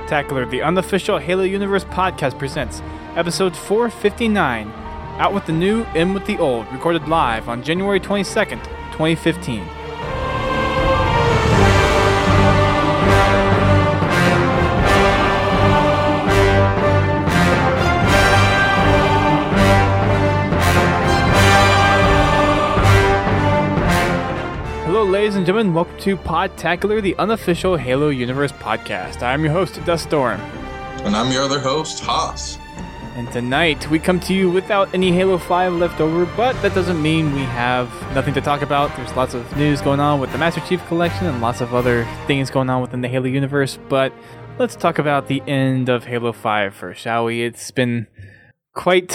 Podtacular, the unofficial Halo Universe podcast, presents episode 459, Out with the New, In with the Old, recorded live on January 22nd, 2015. Hello, ladies and gentlemen. Welcome to Podtacular, the unofficial Halo Universe podcast. I'm your host, Duststorm. And I'm your other host, Haas. And tonight, we come to you without any Halo 5 left over, but that doesn't mean we have nothing to talk about. There's lots of news going on with the Master Chief Collection and lots of other things going on within the Halo universe, but let's talk about the end of Halo 5 first, shall we? It's been quite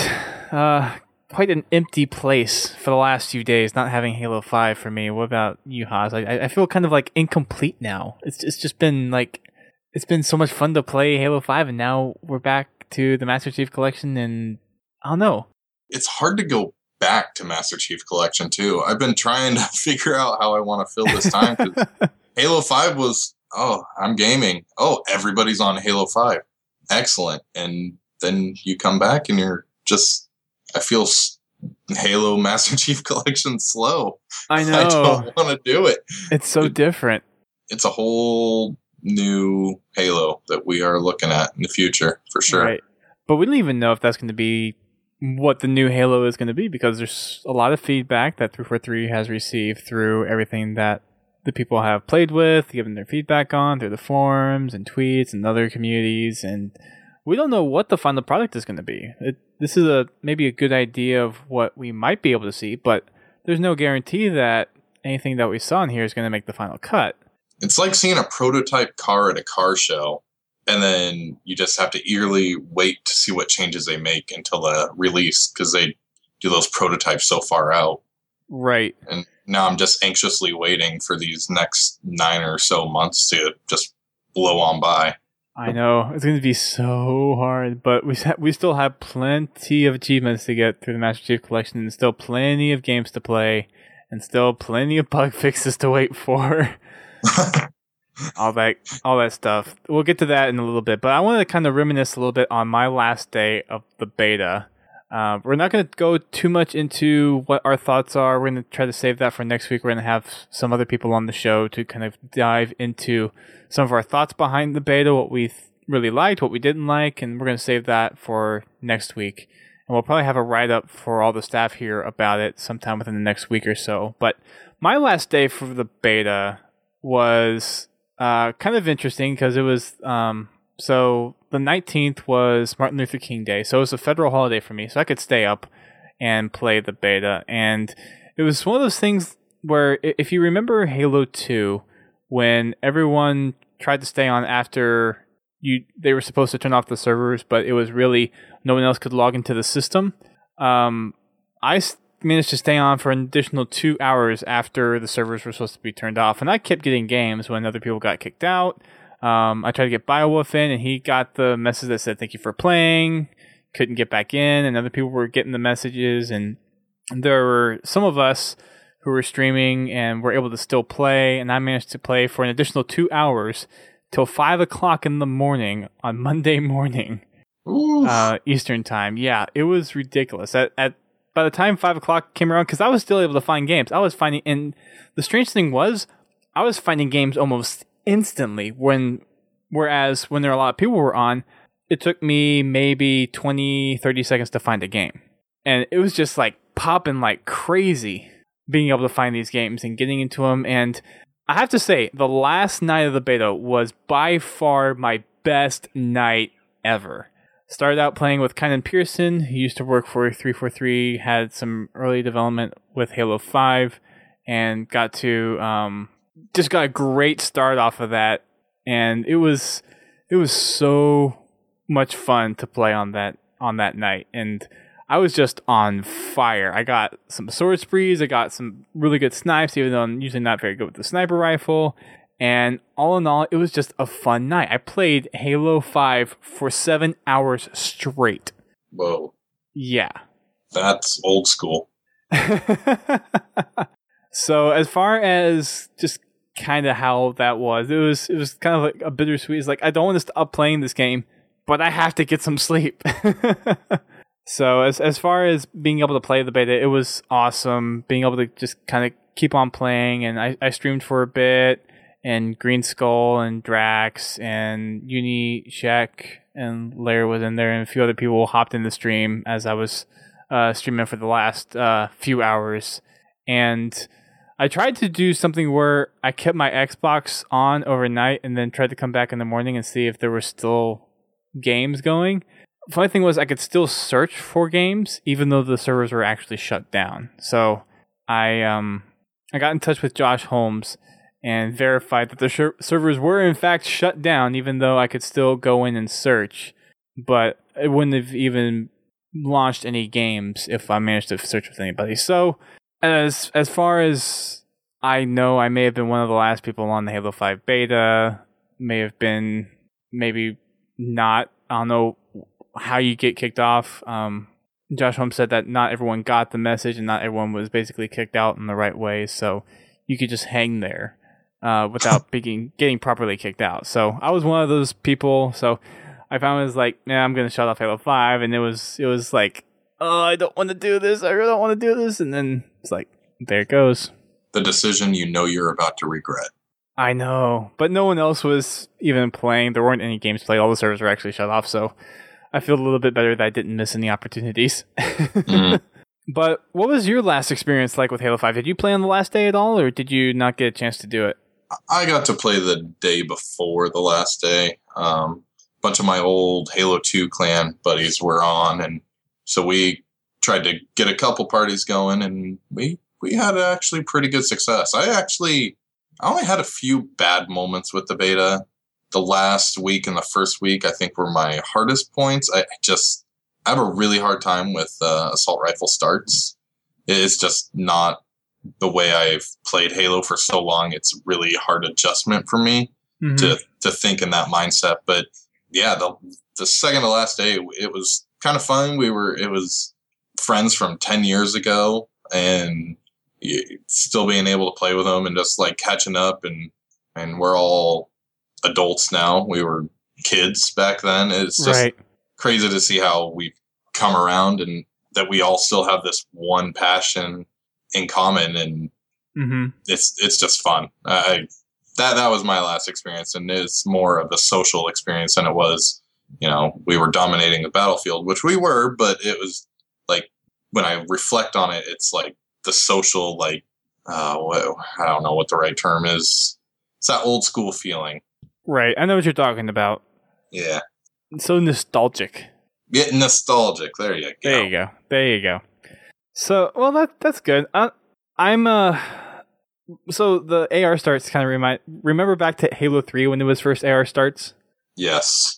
an empty place for the last few days, not having Halo 5 for me. What about you, Haas? I feel kind of like incomplete now. It's just been like, it's been so much fun to play Halo 5, and now we're back to the Master Chief Collection, and I don't know. It's hard to go back to Master Chief Collection, too. I've been trying to figure out how I want to fill this time, because Halo 5 was, I'm gaming. Everybody's on Halo 5. Excellent. And then you come back and you're just... I feel Halo Master Chief Collection slow. I know. I don't want to do it. It's so different. It's a whole new Halo that we are looking at in the future, for sure. Right. But we don't even know if that's going to be what the new Halo is going to be, because there's a lot of feedback that 343 has received through everything that the people have played with, given their feedback on through the forums and tweets and other communities, and we don't know what the final product is going to be. This is maybe a good idea of what we might be able to see, but there's no guarantee that anything that we saw in here is going to make the final cut. It's like seeing a prototype car at a car show, and then you just have to eagerly wait to see what changes they make until the release, because they do those prototypes so far out. Right. And now I'm just anxiously waiting for these next 9 or so months to just blow on by. I know, it's going to be so hard, but we still have plenty of achievements to get through the Master Chief Collection, and still plenty of games to play, and still plenty of bug fixes to wait for. all that stuff. We'll get to that in a little bit, but I want to kind of reminisce a little bit on my last day of the beta. We're not going to go too much into what our thoughts are. We're going to try to save that for next week. We're going to have some other people on the show to kind of dive into some of our thoughts behind the beta, what we really liked, what we didn't like, and we're going to save that for next week. And we'll probably have a write-up for all the staff here about it sometime within the next week or so. But my last day for the beta was kind of interesting, because it was... So the 19th was Martin Luther King Day, so it was a federal holiday for me, so I could stay up and play the beta. And it was one of those things where, if you remember Halo 2, when everyone tried to stay on after they were supposed to turn off the servers, but it was really no one else could log into the system. I managed to stay on for an additional 2 hours after the servers were supposed to be turned off, and I kept getting games when other people got kicked out. I tried to get Biowolf in, and he got the message that said, "Thank you for playing." Couldn't get back in, and other people were getting the messages, and there were some of us who were streaming and were able to still play, and I managed to play for an additional 2 hours till 5 o'clock in the morning on Monday morning, Eastern time. Yeah, it was ridiculous. By the time 5 o'clock came around, because I was still able to find games, and the strange thing was, I was finding games almost instantly, whereas when there were a lot of people were on, it took me maybe 20-30 seconds to find a game, and it was just like popping like crazy being able to find these games and getting into them. And I have to say, the last night of the beta was by far my best night ever. Started out playing with Kynan Pearson, who used to work for 343, had some early development with Halo 5, and got a great start off of that, and it was so much fun to play on that night, and I was just on fire. I got some sword sprees, I got some really good snipes, even though I'm usually not very good with the sniper rifle, and all in all, it was just a fun night. I played Halo 5 for 7 hours straight. Whoa. Yeah. That's old school. So as far as just kind of how that was. It was kind of like a bittersweet. It's like I don't want to stop playing this game, but I have to get some sleep. So as far as being able to play the beta, it was awesome. Being able to just kind of keep on playing, and I streamed for a bit, and Green Skull and Drax and Uni Shek and Lair was in there, and a few other people hopped in the stream as I was streaming for the last few hours. And I tried to do something where I kept my Xbox on overnight and then tried to come back in the morning and see if there were still games going. Funny thing was I could still search for games even though the servers were actually shut down. So I got in touch with Josh Holmes and verified that the servers were in fact shut down, even though I could still go in and search, but it wouldn't have even launched any games if I managed to search with anybody. So as far as I know, I may have been one of the last people on the Halo 5 beta, may have been, maybe not. I don't know how you get kicked off. Josh Holmes said that not everyone got the message and not everyone was basically kicked out in the right way, so you could just hang there without getting properly kicked out. So I was one of those people. So I found it was like, yeah, I'm gonna shut off Halo 5, and it was like, oh, I don't want to do this. I really don't want to do this, and then it's like, there it goes. The decision you know you're about to regret. I know, but no one else was even playing. There weren't any games played. All the servers were actually shut off, so I feel a little bit better that I didn't miss any opportunities. But what was your last experience like with Halo 5? Did you play on the last day at all, or did you not get a chance to do it? I got to play the day before the last day. Bunch of my old Halo 2 clan buddies were on, and so we tried to get a couple parties going, and we had actually pretty good success. I only had a few bad moments with the beta. The last week and the first week, I think, were my hardest points. I have a really hard time with assault rifle starts. It's just not the way I've played Halo for so long. It's really hard adjustment for me to think in that mindset. But yeah, the second to last day, it was kind of fun. It was friends from 10 years ago, and still being able to play with them and just like catching up, and we're all adults now. We were kids back then. It's just crazy to see how we've come around and that we all still have this one passion in common, and it's just fun. That was my last experience, and it's more of a social experience than it was, we were dominating the battlefield, which we were, but it was like, when I reflect on it, it's like the social, like, I don't know what the right term is. It's that old school feeling. Right. I know what you're talking about. Yeah. It's so nostalgic. Get nostalgic. There you go. There you go. So, well, that's good. So the AR starts kind of remember back to Halo 3 when it was first AR starts? Yes.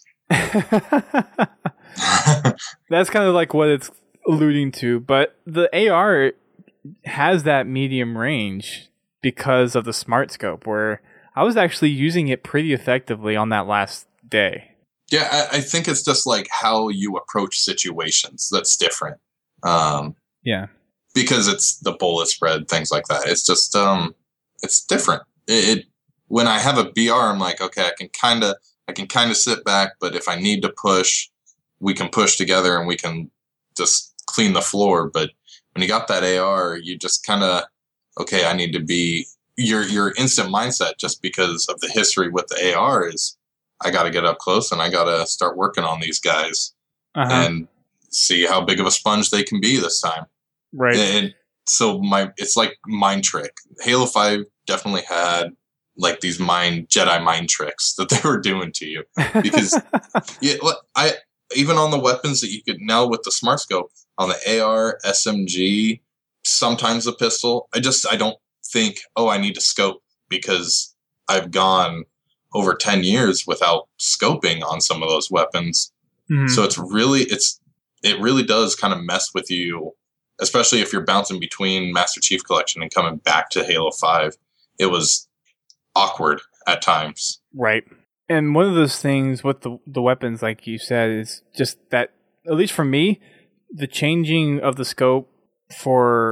That's kind of like what it's alluding to, but the AR has that medium range because of the smart scope, where I was actually using it pretty effectively on that last day. Yeah, I think it's just like how you approach situations that's different. Yeah. Because it's the bullet spread, things like that. It's just, it's different. When I have a BR, I'm like, okay, I can kind of sit back, but if I need to push, we can push together and we can just clean the floor. But when you got that AR, you just kind of, okay, I need to be your instant mindset, just because of the history with the AR, is I got to get up close and I got to start working on these guys and see how big of a sponge they can be this time. Right. And so it's like mind trick. Halo 5 definitely had like these Jedi mind tricks that they were doing to you, because even on the weapons that you could now with the smart scope on the AR, SMG, sometimes the pistol, I don't think, I need to scope, because I've gone over 10 years without scoping on some of those weapons. So it really does kind of mess with you, especially if you're bouncing between Master Chief Collection and coming back to Halo 5. It was awkward at times. Right. And one of those things with the weapons, like you said, is just that, at least for me, the changing of the scope for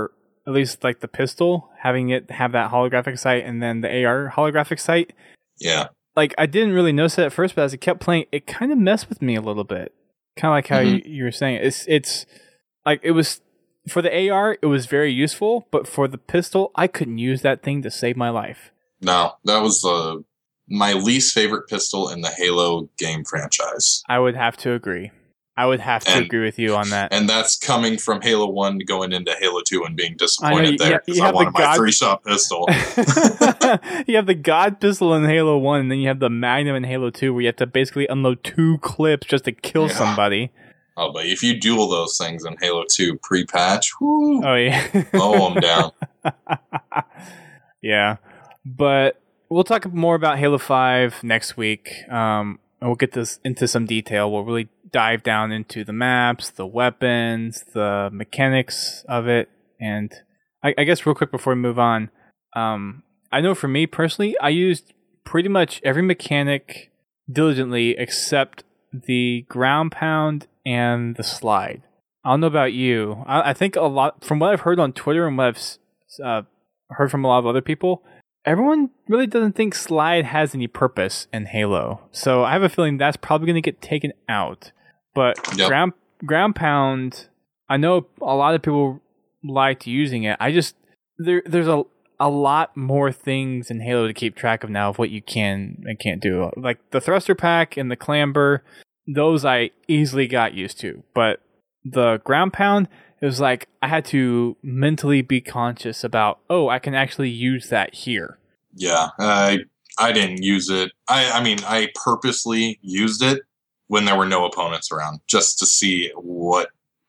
at least like the pistol, having it have that holographic sight and then the AR holographic sight. Yeah. Like, I didn't really notice it at first, but as I kept playing, it kind of messed with me a little bit. Kind of like how you were saying. It's like, it was, for the AR, it was very useful, but for the pistol, I couldn't use that thing to save my life. No, that was my least favorite pistol in the Halo game franchise. I would have to agree. I would have to agree with you on that. And that's coming from Halo 1 going into Halo 2 and being disappointed there because I wanted my 3-shot pistol. You have the God pistol in Halo 1, and then you have the Magnum in Halo 2 where you have to basically unload 2 clips just to kill somebody. Oh, but if you duel those things in Halo 2 pre-patch, whoo, oh, yeah. I'm down. Yeah. But we'll talk more about Halo 5 next week. And we'll get this into some detail. We'll really dive down into the maps, the weapons, the mechanics of it. And I guess real quick before we move on, I know for me personally, I used pretty much every mechanic diligently except the ground pound and the slide. I don't know about you. I think a lot, from what I've heard on Twitter and what I've heard from a lot of other people, everyone really doesn't think slide has any purpose in Halo. So I have a feeling that's probably going to get taken out. But ground pound, I know a lot of people liked using it. There's a lot more things in Halo to keep track of now of what you can and can't do. Like the thruster pack and the clamber, those I easily got used to. But the ground pound, it was like I had to mentally be conscious about, I can actually use that here. Yeah, I didn't use it. I mean, I purposely used it when there were no opponents around, just to see what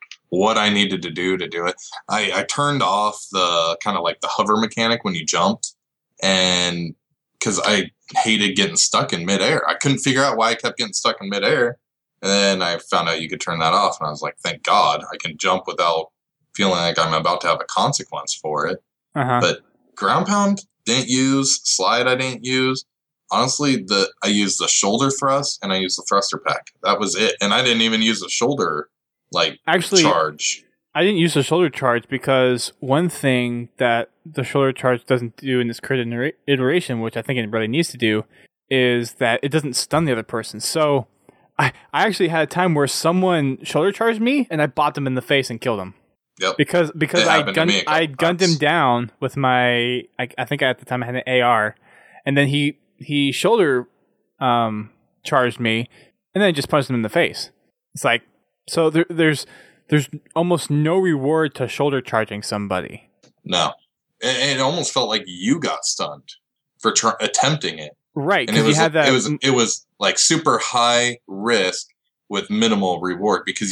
I needed to do it. I turned off the kind of like the hover mechanic when you jumped, and because I hated getting stuck in midair. I couldn't figure out why I kept getting stuck in midair. And then I found out you could turn that off, and I was like, thank God, I can jump without feeling like I'm about to have a consequence for it. But ground pound, didn't use. Slide, I didn't use. Honestly, I used the shoulder thrust and I used the thruster pack. That was it. And I didn't even use the shoulder charge. I didn't use the shoulder charge because one thing that the shoulder charge doesn't do in this current iteration, which I think it really needs to do, is that it doesn't stun the other person. So I actually had a time where someone shoulder charged me and I bopped him in the face and killed him. Yep. Because I gunned him down with my I think at the time I had an AR, and then he shoulder charged me, and then I just punched him in the face. It's like, so there's almost no reward to shoulder charging somebody. No, it almost felt like you got stunned for attempting it. Right, and it was like super high risk with minimal reward because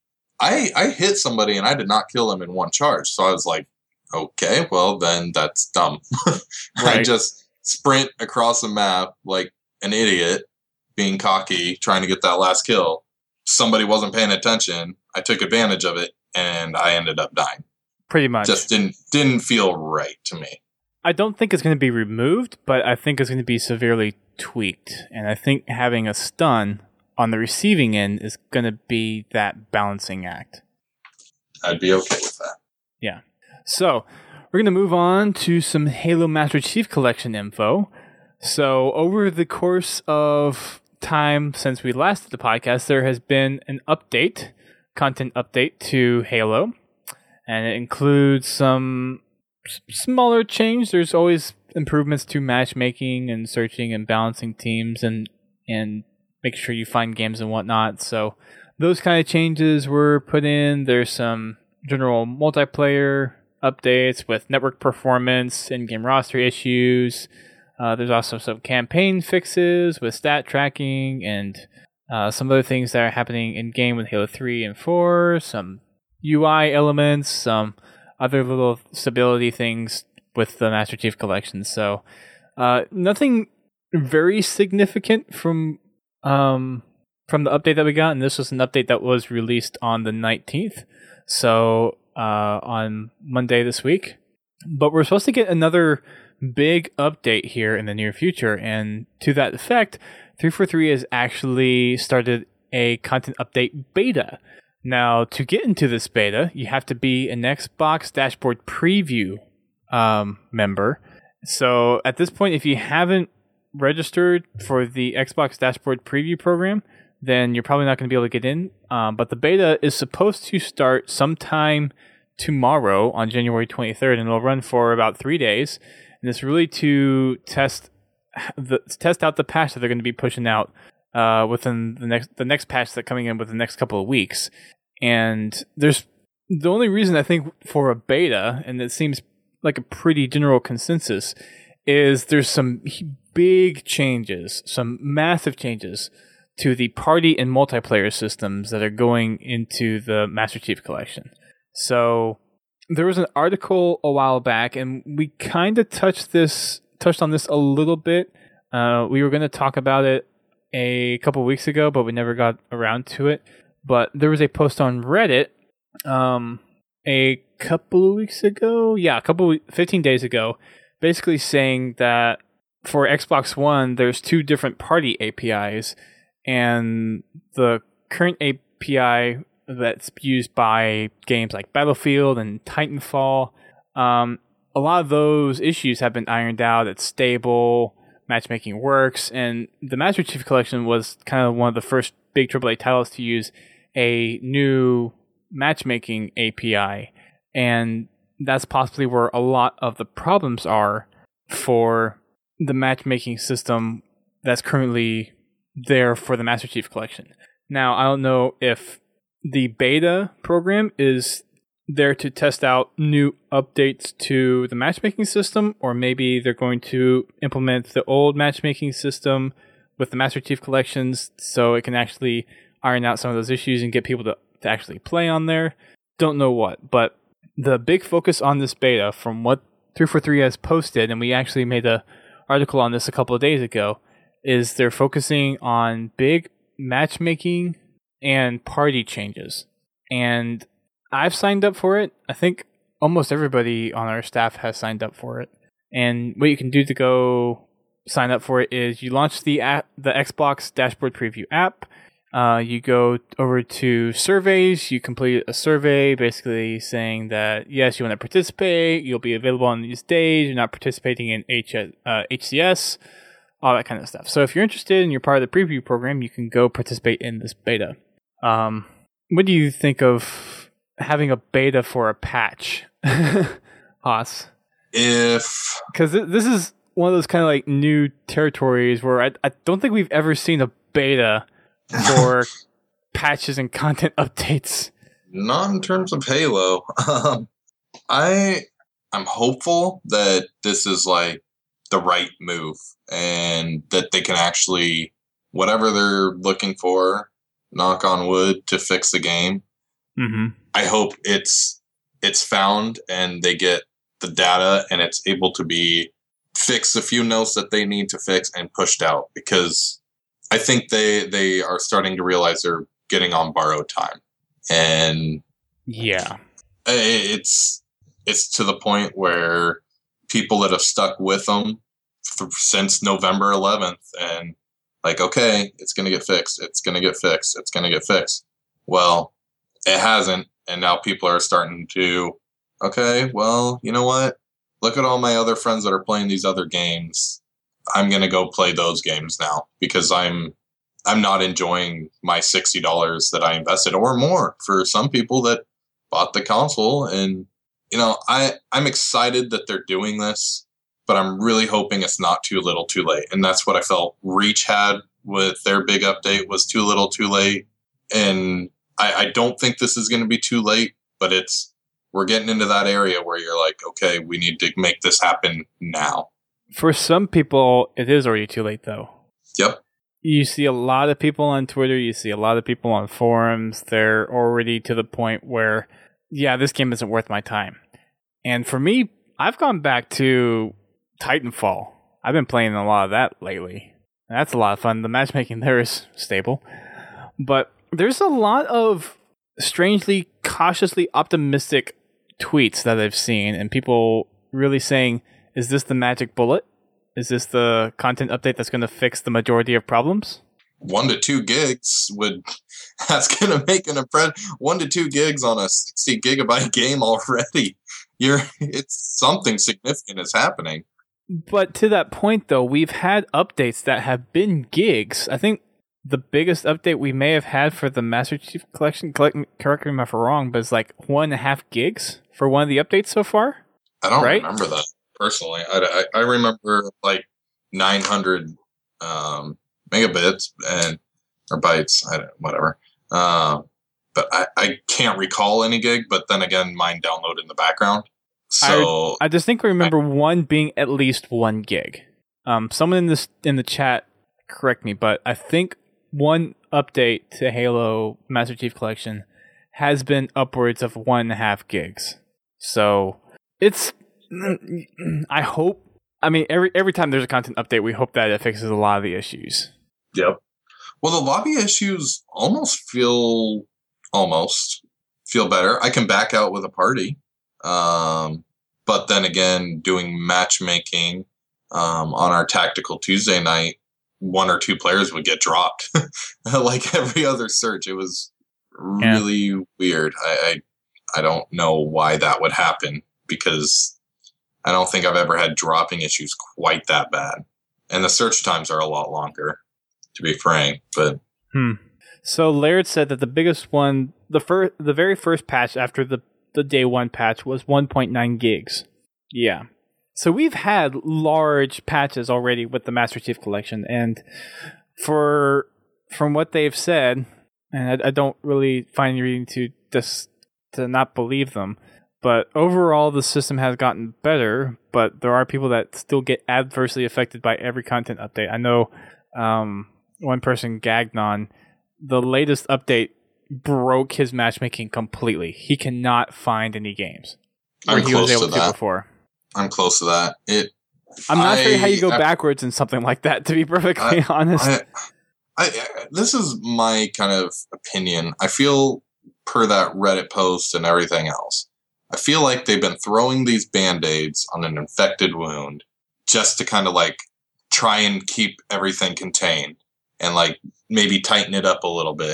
I hit somebody and I did not kill him in one charge. So I was like, okay, well then that's dumb. Right. I just sprint across the map like an idiot, being cocky, trying to get that last kill. Somebody wasn't paying attention. I took advantage of it and I ended up dying. Pretty much. Just didn't feel right to me. I don't think it's going to be removed, but I think it's going to be severely tweaked. And I think having a stun on the receiving end is going to be that balancing act. I'd be okay with that. Yeah. So we're going to move on to some Halo Master Chief Collection info. So over the course of time since we last did the podcast, there has been an content update to Halo. And it includes some smaller change. There's always improvements to matchmaking and searching and balancing teams and making sure you find games and whatnot. So those kind of changes were put in. There's some general multiplayer updates with network performance, in-game roster issues. There's also some campaign fixes with stat tracking and some other things that are happening in-game with Halo 3 and 4, some UI elements, some other little stability things with the Master Chief Collection. So nothing very significant from the update that we got, and this was an update that was released on the 19th, so on Monday this week. But we're supposed to get another big update here in the near future, and to that effect, 343 has actually started a content update beta. Now, to get into this beta, you have to be an Xbox Dashboard Preview member. So at this point, if you haven't registered for the Xbox Dashboard Preview program, then you're probably not going to be able to get in. But the beta is supposed to start sometime tomorrow on January 23rd, and it'll run for about 3 days. And it's really to test out the patch that they're going to be pushing out within the next patch that's coming in within the next couple of weeks. And there's the only reason I think for a beta, and it seems like a pretty general consensus, is there's some big changes, some massive changes to the party and multiplayer systems that are going into the Master Chief Collection. So there was an article a while back, and we kind of touched on this a little bit. We were going to talk about it a couple weeks ago, but we never got around to it. But there was a post on Reddit a couple of weeks ago, 15 days ago, basically saying that for Xbox One, there's 2 different party APIs, and the current API that's used by games like Battlefield and Titanfall, a lot of those issues have been ironed out. It's stable, matchmaking works, and the Master Chief Collection was kind of one of the first big AAA titles to use a new matchmaking API, and that's possibly where a lot of the problems are for the matchmaking system that's currently there for the Master Chief Collection. Now, I don't know if the beta program is there to test out new updates to the matchmaking system, or maybe they're going to implement the old matchmaking system with the Master Chief Collections so it can actually iron out some of those issues and get people to actually play on there. Don't know what, but the big focus on this beta, from what 343 has posted, and we actually made an article on this a couple of days ago, is they're focusing on big matchmaking and party changes. And I've signed up for it. I think almost everybody on our staff has signed up for it. And what you can do to go sign up for it is you launch the Xbox Dashboard Preview app. You go over to surveys. You complete a survey basically saying that, yes, you want to participate. You'll be available on these days. You're not participating in HCS, all that kind of stuff. So if you're interested and you're part of the preview program, you can go participate in this beta. What do you think of having a beta for a patch, Haas? Because this is one of those kind of like new territories where I don't think we've ever seen a beta for patches and content updates. Not in terms of Halo. I'm hopeful that this is like the right move and that they can actually, whatever they're looking for, knock on wood, to fix the game. Mm-hmm. I hope it's found and they get the data and it's able to be fixed, a few notes that they need to fix and pushed out, because I think they are starting to realize they're getting on borrowed time. And yeah, it's to the point where people that have stuck with them since November 11th and like, okay, it's going to get fixed. It's going to get fixed. It's going to get fixed. Well, it hasn't. And now people are starting to, okay, well, you know what? Look at all my other friends that are playing these other games. I'm going to go play those games now because I'm not enjoying my $60 that I invested or more for some people that bought the console. And, you know, I'm excited that they're doing this, but I'm really hoping it's not too little too late. And that's what I felt Reach had with their big update, was too little too late. And I don't think this is going to be too late, but we're getting into that area where you're like, okay, we need to make this happen now. For some people, it is already too late, though. Yep. You see a lot of people on Twitter, you see a lot of people on forums, they're already to the point where, yeah, this game isn't worth my time. And for me, I've gone back to Titanfall. I've been playing a lot of that lately. That's a lot of fun. The matchmaking there is stable. But there's a lot of strangely, cautiously optimistic tweets that I've seen, and people really saying, is this the magic bullet? Is this the content update that's going to fix the majority of problems? 1 to 2 gigs that's going to make an impression. 1 to 2 gigs on a 60 gigabyte game already. It's something significant is happening. But to that point, though, we've had updates that have been gigs. I think the biggest update we may have had for the Master Chief Collection, correct me if I'm wrong, but it's like 1.5 gigs for one of the updates so far. I don't remember that personally. I remember like 900 megabits or bytes, whatever. But I can't recall any gig. But then again, mine downloaded in the background. So I distinctly remember one being at least 1 gig. Someone in the chat correct me, but I think one update to Halo Master Chief Collection has been upwards of 1.5 gigs. So it's, I hope, I mean, every time there's a content update, we hope that it fixes a lot of the issues. Yep. Well, the lobby issues almost feel better. I can back out with a party. But then again, doing matchmaking on our Tactical Tuesday night, 1 or 2 players would get dropped. Like every other search. It was really weird. I don't know why that would happen, because I don't think I've ever had dropping issues quite that bad. And the search times are a lot longer, to be frank. But So Laird said that the biggest one, the very first patch after the day 1 patch was 1.9 gigs. Yeah. So we've had large patches already with the Master Chief Collection, and from what they've said, and I don't really find any reason to not believe them, but overall the system has gotten better, but there are people that still get adversely affected by every content update. I know one person, Gagnon, the latest update broke his matchmaking completely. He cannot find any games where he was able to before. I'm close to that. I'm not sure how you go backwards in something like that, to be perfectly honest. This is my kind of opinion. I feel, per that Reddit post and everything else, I feel like they've been throwing these Band-Aids on an infected wound just to kind of like try and keep everything contained and like maybe tighten it up a little bit,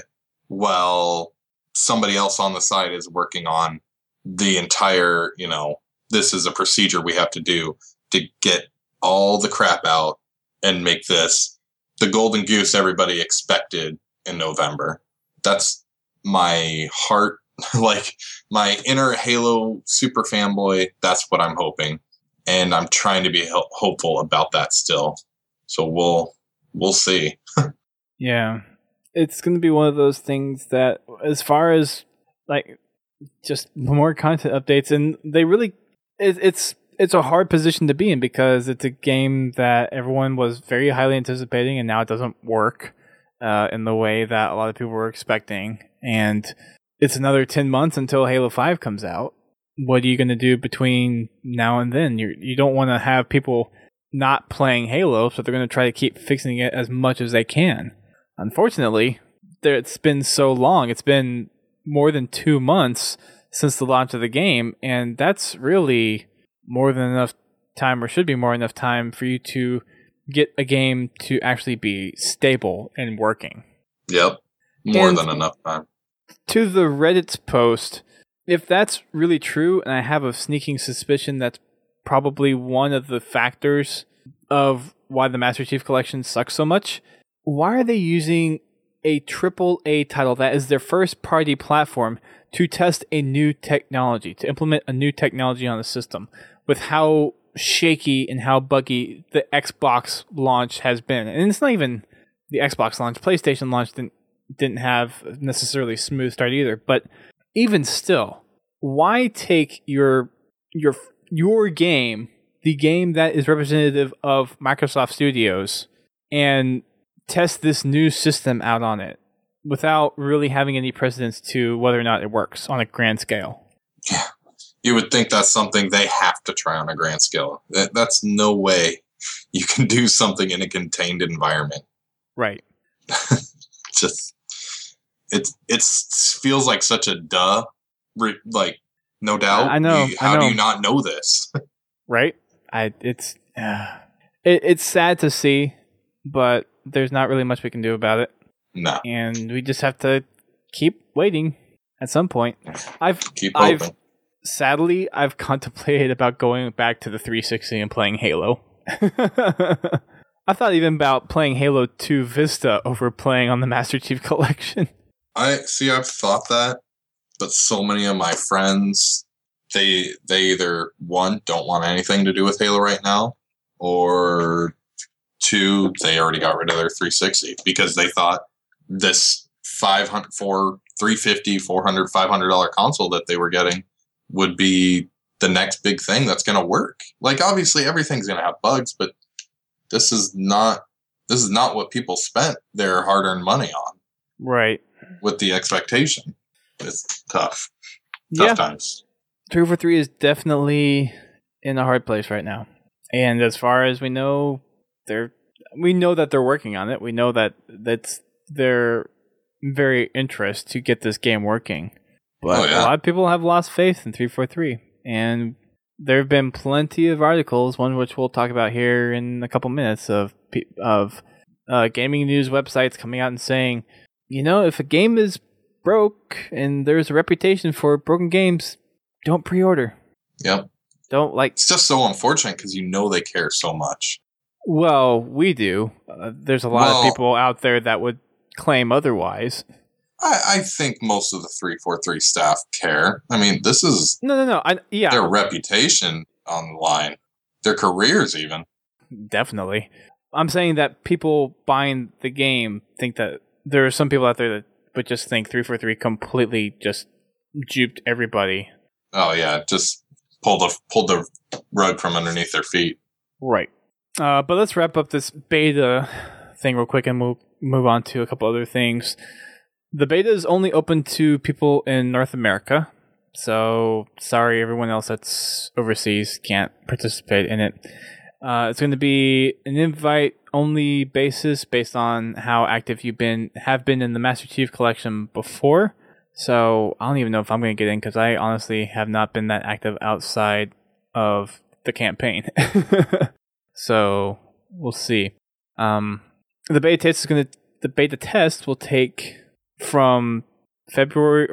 while somebody else on the side is working on the entire, this is a procedure we have to do to get all the crap out and make this the golden goose everybody expected in November. That's my heart, like my inner Halo super fanboy. That's what I'm hoping. And I'm trying to be hopeful about that still. So we'll see. Yeah. It's going to be one of those things that, as far as like just more content updates, and they really, it's a hard position to be in, because it's a game that everyone was very highly anticipating, and now it doesn't work in the way that a lot of people were expecting. And it's another 10 months until Halo 5 comes out. What are you going to do between now and then? You don't want to have people not playing Halo, so they're going to try to keep fixing it as much as they can. Unfortunately, it's been so long. It's been more than 2 months since the launch of the game, and that's really more than enough time, or should be more than enough time, for you to get a game to actually be stable and working. Yep. More than enough time. To the Reddit's post, if that's really true, and I have a sneaking suspicion that's probably one of the factors of why the Master Chief Collection sucks so much, why are they using a AAA title that is their first party platform to test a new technology, to implement a new technology on the system, with how shaky and how buggy the Xbox launch has been? And it's not even the Xbox launch. PlayStation launch didn't have necessarily smooth start either. But even still, why take your game, the game that is representative of Microsoft Studios, and test this new system out on it without really having any precedence to whether or not it works on a grand scale? Yeah. You would think that's something they have to try on a grand scale. That's no way you can do something in a contained environment. Right. Just, it feels like such a duh. Like, no doubt. I know. How do you not know this? Right. It's sad to see, but there's not really much we can do about it. No. And we just have to keep waiting at some point. Keep hoping. Sadly, I've contemplated about going back to the 360 and playing Halo. I thought even about playing Halo 2 Vista over playing on the Master Chief Collection. I've thought that, but so many of my friends, they either, one, don't want anything to do with Halo right now, or two, they already got rid of their 360 because they thought this $350, $400, $500 console that they were getting would be the next big thing that's going to work. Like, obviously everything's going to have bugs, but this is not what people spent their hard-earned money on. Right. With the expectation. It's tough. Yeah. Tough times. 343 is definitely in a hard place right now. And as far as we know, we know that they're working on it. We know that that's their very interest to get this game working. But a lot of people have lost faith in 343. And there have been plenty of articles, one which we'll talk about here in a couple minutes, of gaming news websites coming out and saying, if a game is broke and there's a reputation for broken games, don't pre-order. Yep. It's just so unfortunate because they care so much. Well, we do. There's a lot of people out there that would claim otherwise. I think most of the 343 staff care. I mean, this is no. Their reputation on the line, their careers even. Definitely. I'm saying that people buying the game think that there are some people out there that would just think 343 completely just duped everybody. Oh yeah, just pulled the rug from underneath their feet. Right. But let's wrap up this beta thing real quick and we'll move on to a couple other things. The beta is only open to people in North America, so sorry everyone else that's overseas can't participate in it. It's going to be an invite-only basis based on how active you have been in the Master Chief Collection before. So I don't even know if I'm going to get in because I honestly have not been that active outside of the campaign. So we'll see. The beta test will take from Friday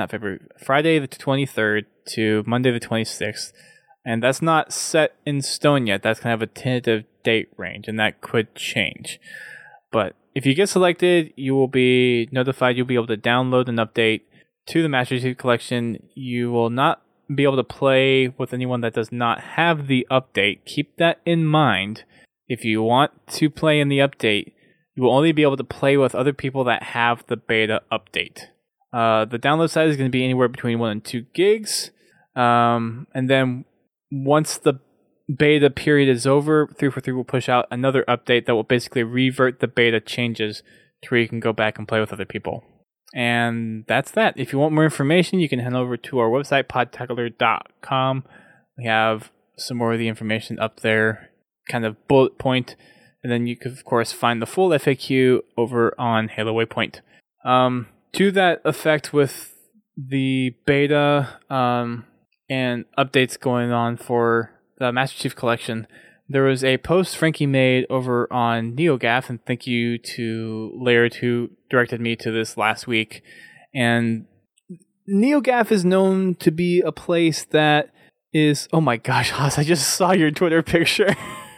the 23rd to Monday the 26th. And that's not set in stone yet. That's kind of a tentative date range, and that could change. But if you get selected, you will be notified. You'll be able to download an update to the Master Chief Collection. You will not be able to play with anyone that does not have the update. Keep that in mind. If you want to play in the update, you will only be able to play with other people that have the beta update. The download size is going to be anywhere between 1 and 2 gigs. And then once the beta period is over, 343 will push out another update that will basically revert the beta changes to where you can go back and play with other people. And that's that. If you want more information, you can head over to our website, podtackler.com. We have some more of the information up there, kind of bullet point. And then you can, of course, find the full FAQ over on Halo Waypoint. To that effect, with the beta and updates going on for the Master Chief Collection, there was a post Frankie made over on NeoGAF, and thank you to Laird who directed me to this last week. And NeoGAF is known to be a place that is... Oh my gosh, Haas, I just saw your Twitter picture.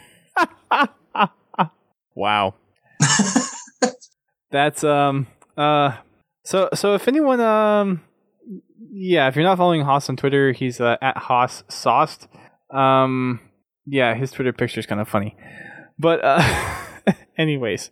Wow. That's so if anyone if you're not following Haas on Twitter, he's at Haas Sauced. Yeah, his Twitter picture is kind of funny. But anyways.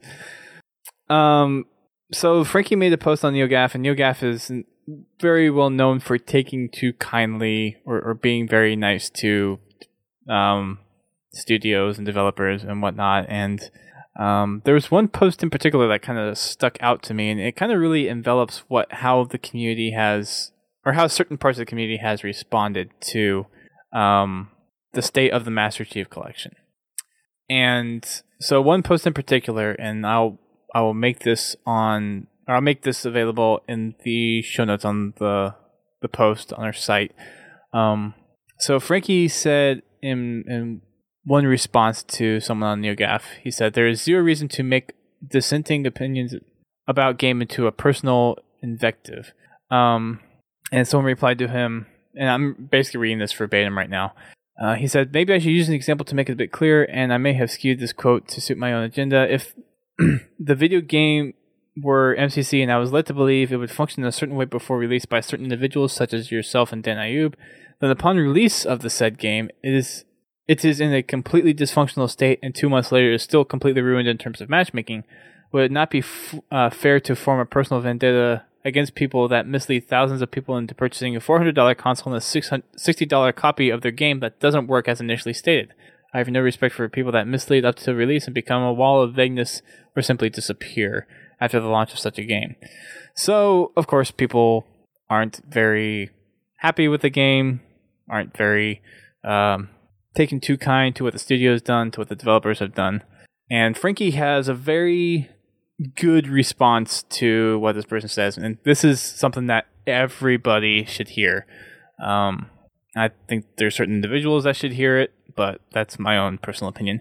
So Frankie made a post on NeoGAF, and NeoGAF is very well known for taking too kindly or being very nice to studios and developers and whatnot. And there was one post in particular that kind of stuck out to me, and it kind of really envelops how the community has, or how certain parts of the community has responded to the state of the Master Chief Collection. And so one post in particular, and I will make this available in the show notes on the post on our site. So Frankie said in one response to someone on NeoGAF, he said, "There is zero reason to make dissenting opinions about game into a personal invective. And someone replied to him, and I'm basically reading this verbatim right now. He said, maybe I should use an example to make it a bit clearer, and I may have skewed this quote to suit my own agenda. If the video game were MCC and I was led to believe it would function in a certain way before release by certain individuals, such as yourself and Dan Ayub, then upon release of the said game, it is in a completely dysfunctional state, and 2 months later is still completely ruined in terms of matchmaking. Would it not be fair to form a personal vendetta against people that mislead thousands of people into purchasing a $400 console and a $60 copy of their game that doesn't work as initially stated? I have no respect for people that mislead up to release and become a wall of vagueness or simply disappear after the launch of such a game. So, of course, people aren't very happy with the game, aren't very taken too kind to what the studio's done, to what the developers have done. And Frankie has a very good response to what this person says, and this is something that everybody should hear. I think there's certain individuals that should hear it, but that's my own personal opinion.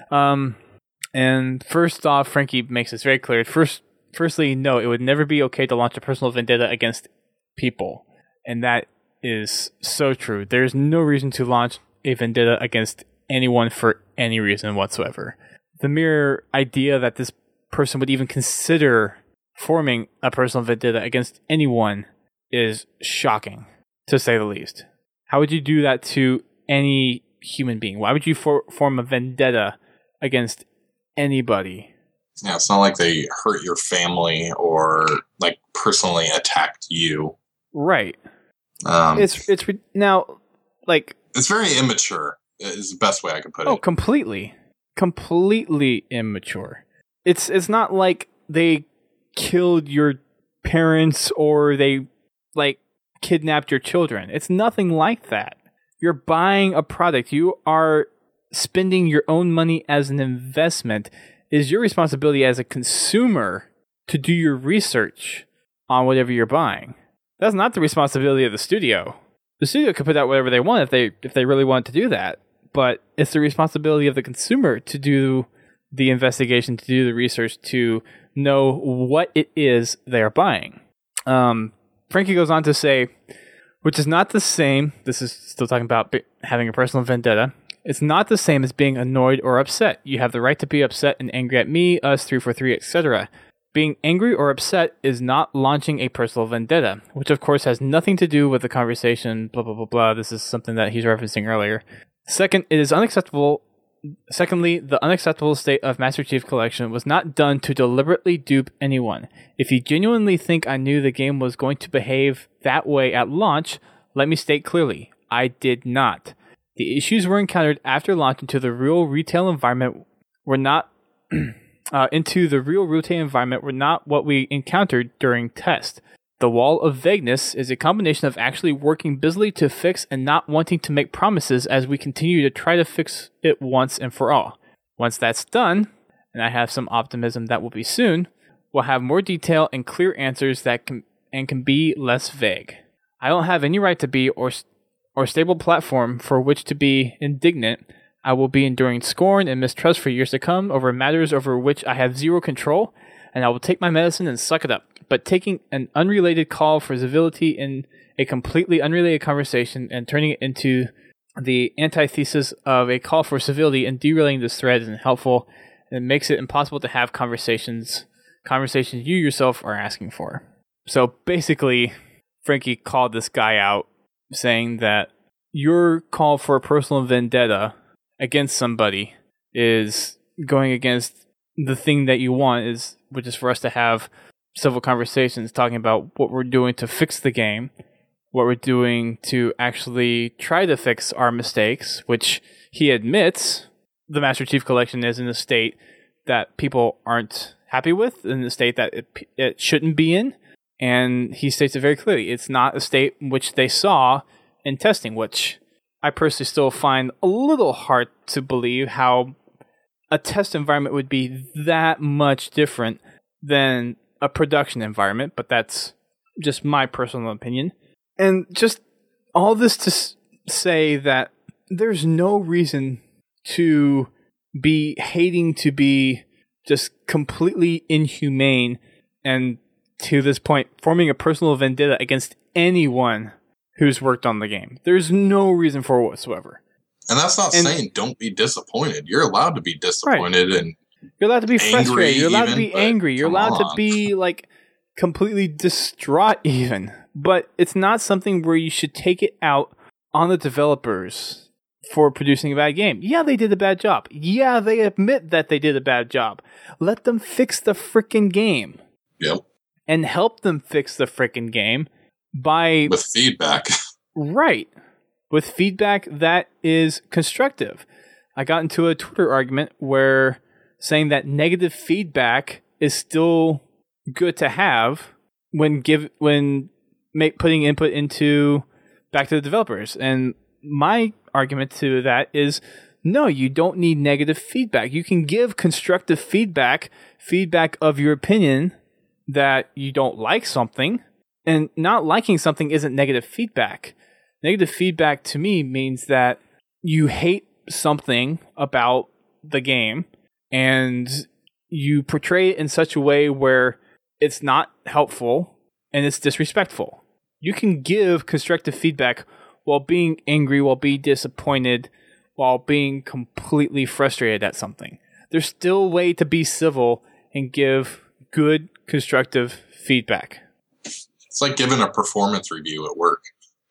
And first off, Frankie makes this very clear. Firstly, no, it would never be okay to launch a personal vendetta against people, and that is so true. There's no reason to launch a vendetta against anyone for any reason whatsoever. The mere idea that this person would even consider forming a personal vendetta against anyone is shocking, to say the least. How would you do that to any human being? Why would you form a vendetta against anybody? Yeah, it's not like they hurt your family or like personally attacked you. Right. It's now like it's very immature. Is the best way I could put it. Oh, completely immature. It's not like they killed your parents or they like kidnapped your children. It's nothing like that. You're buying a product. You are spending your own money as an investment. It is your responsibility as a consumer to do your research on whatever you're buying. That's not the responsibility of the studio. The studio could put out whatever they want if they really want to do that. But it's the responsibility of the consumer to do the investigation, to do the research, to know what it is they're buying. Frankie goes on to say, which is not the same, this is still talking about having a personal vendetta, it's not the same as being annoyed or upset. You have the right to be upset and angry at me, us, 343, etc. Being angry or upset is not launching a personal vendetta, which of course has nothing to do with the conversation, blah, blah, blah, blah. This is something that he's referencing earlier. Second, it is unacceptable. Secondly, the unacceptable state of Master Chief Collection was not done to deliberately dupe anyone. If you genuinely think I knew the game was going to behave that way at launch, let me state clearly, I did not. The issues were encountered after launch into the real retail environment were not what we encountered during test. The wall of vagueness is a combination of actually working busily to fix and not wanting to make promises as we continue to try to fix it once and for all. Once that's done, and I have some optimism that will be soon, we'll have more detail and clear answers that can be less vague. I don't have any right to be or stable platform for which to be indignant. I will be enduring scorn and mistrust for years to come over matters over which I have zero control, and I will take my medicine and suck it up. But taking an unrelated call for civility in a completely unrelated conversation and turning it into the antithesis of a call for civility and derailing this thread isn't helpful, and it makes it impossible to have conversations you yourself are asking for. So basically, Frankie called this guy out, saying that your call for a personal vendetta against somebody is going against the thing that you want, which is for us to have civil conversations talking about what we're doing to fix the game, what we're doing to actually try to fix our mistakes, which he admits the Master Chief Collection is in a state that people aren't happy with, in a state that it shouldn't be in, and he states it very clearly. It's not a state which they saw in testing, which I personally still find a little hard to believe how a test environment would be that much different than a production environment, but that's just my personal opinion. And just all this to say that there's no reason to be hating to be just completely inhumane, and to this point, forming a personal vendetta against anyone who's worked on the game. There's no reason for it whatsoever. And that's not saying don't be disappointed. You're allowed to be disappointed, and you're allowed to be frustrated. You're allowed to be even, angry. You're allowed to be like completely distraught even. But it's not something where you should take it out on the developers for producing a bad game. Yeah, they did a bad job. Yeah, they admit that they did a bad job. Let them fix the frickin' game. Yep. And help them fix the frickin' game with feedback. Right. With feedback that is constructive. I got into a Twitter argument where saying that negative feedback is still good to have when putting input into back to the developers. And my argument to that is no, you don't need negative feedback. You can give constructive feedback of your opinion that you don't like something, and not liking something isn't negative feedback. Negative feedback to me means that you hate something about the game and you portray it in such a way where it's not helpful and it's disrespectful. You can give constructive feedback while being angry, while being disappointed, while being completely frustrated at something. There's still a way to be civil and give good constructive feedback. It's like giving a performance review at work.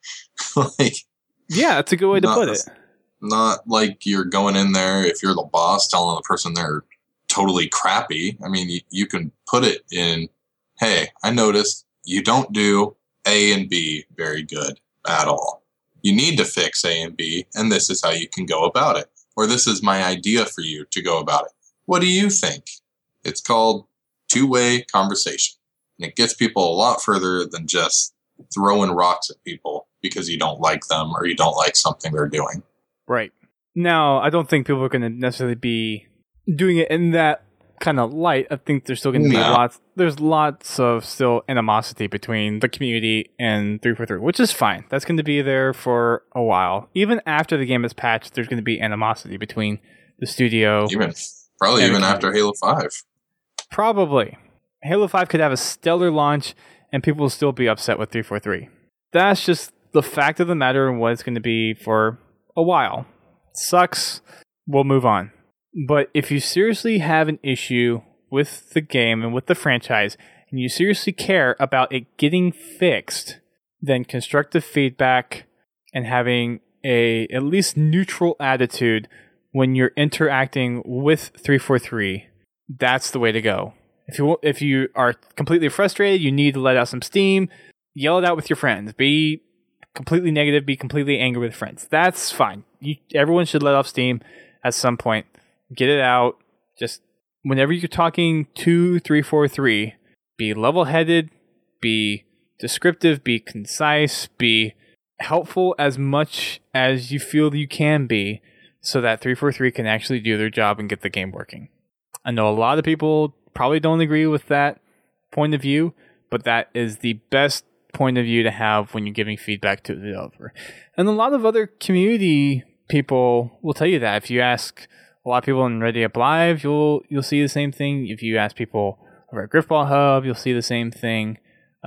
Yeah, that's a good way to put it. Not like you're going in there, if you're the boss, telling the person they're totally crappy. I mean, you can put it in, hey, I noticed you don't do A and B very good at all. You need to fix A and B, and this is how you can go about it. Or this is my idea for you to go about it. What do you think? It's called two-way conversation. And it gets people a lot further than just throwing rocks at people because you don't like them or you don't like something they're doing. Right. Now, I don't think people are going to necessarily be doing it in that kind of light. I think there's still going to be there's lots of still animosity between the community and 343, which is fine. That's going to be there for a while. Even after the game is patched, there's going to be animosity between the studio. Probably even after Halo 5. Probably. Halo 5 could have a stellar launch and people will still be upset with 343. That's just the fact of the matter and what it's going to be for a while. Sucks. We'll move on. But if you seriously have an issue with the game and with the franchise, and you seriously care about it getting fixed, then constructive feedback and having a at least neutral attitude when you're interacting with 343, that's the way to go. If you are completely frustrated, you need to let out some steam, yell it out with your friends. Be completely negative, be completely angry with friends. That's fine. Everyone should let off steam at some point. Get it out. Just whenever you're talking to 343, be level-headed, be descriptive, be concise, be helpful as much as you feel you can be so that 343 can actually do their job and get the game working. I know a lot of people probably don't agree with that point of view, but that is the best point of view to have when you're giving feedback to the developer. And a lot of other community people will tell you that. If you ask a lot of people in Ready Up Live, you'll see the same thing. If you ask people over at Griffball Hub, you'll see the same thing.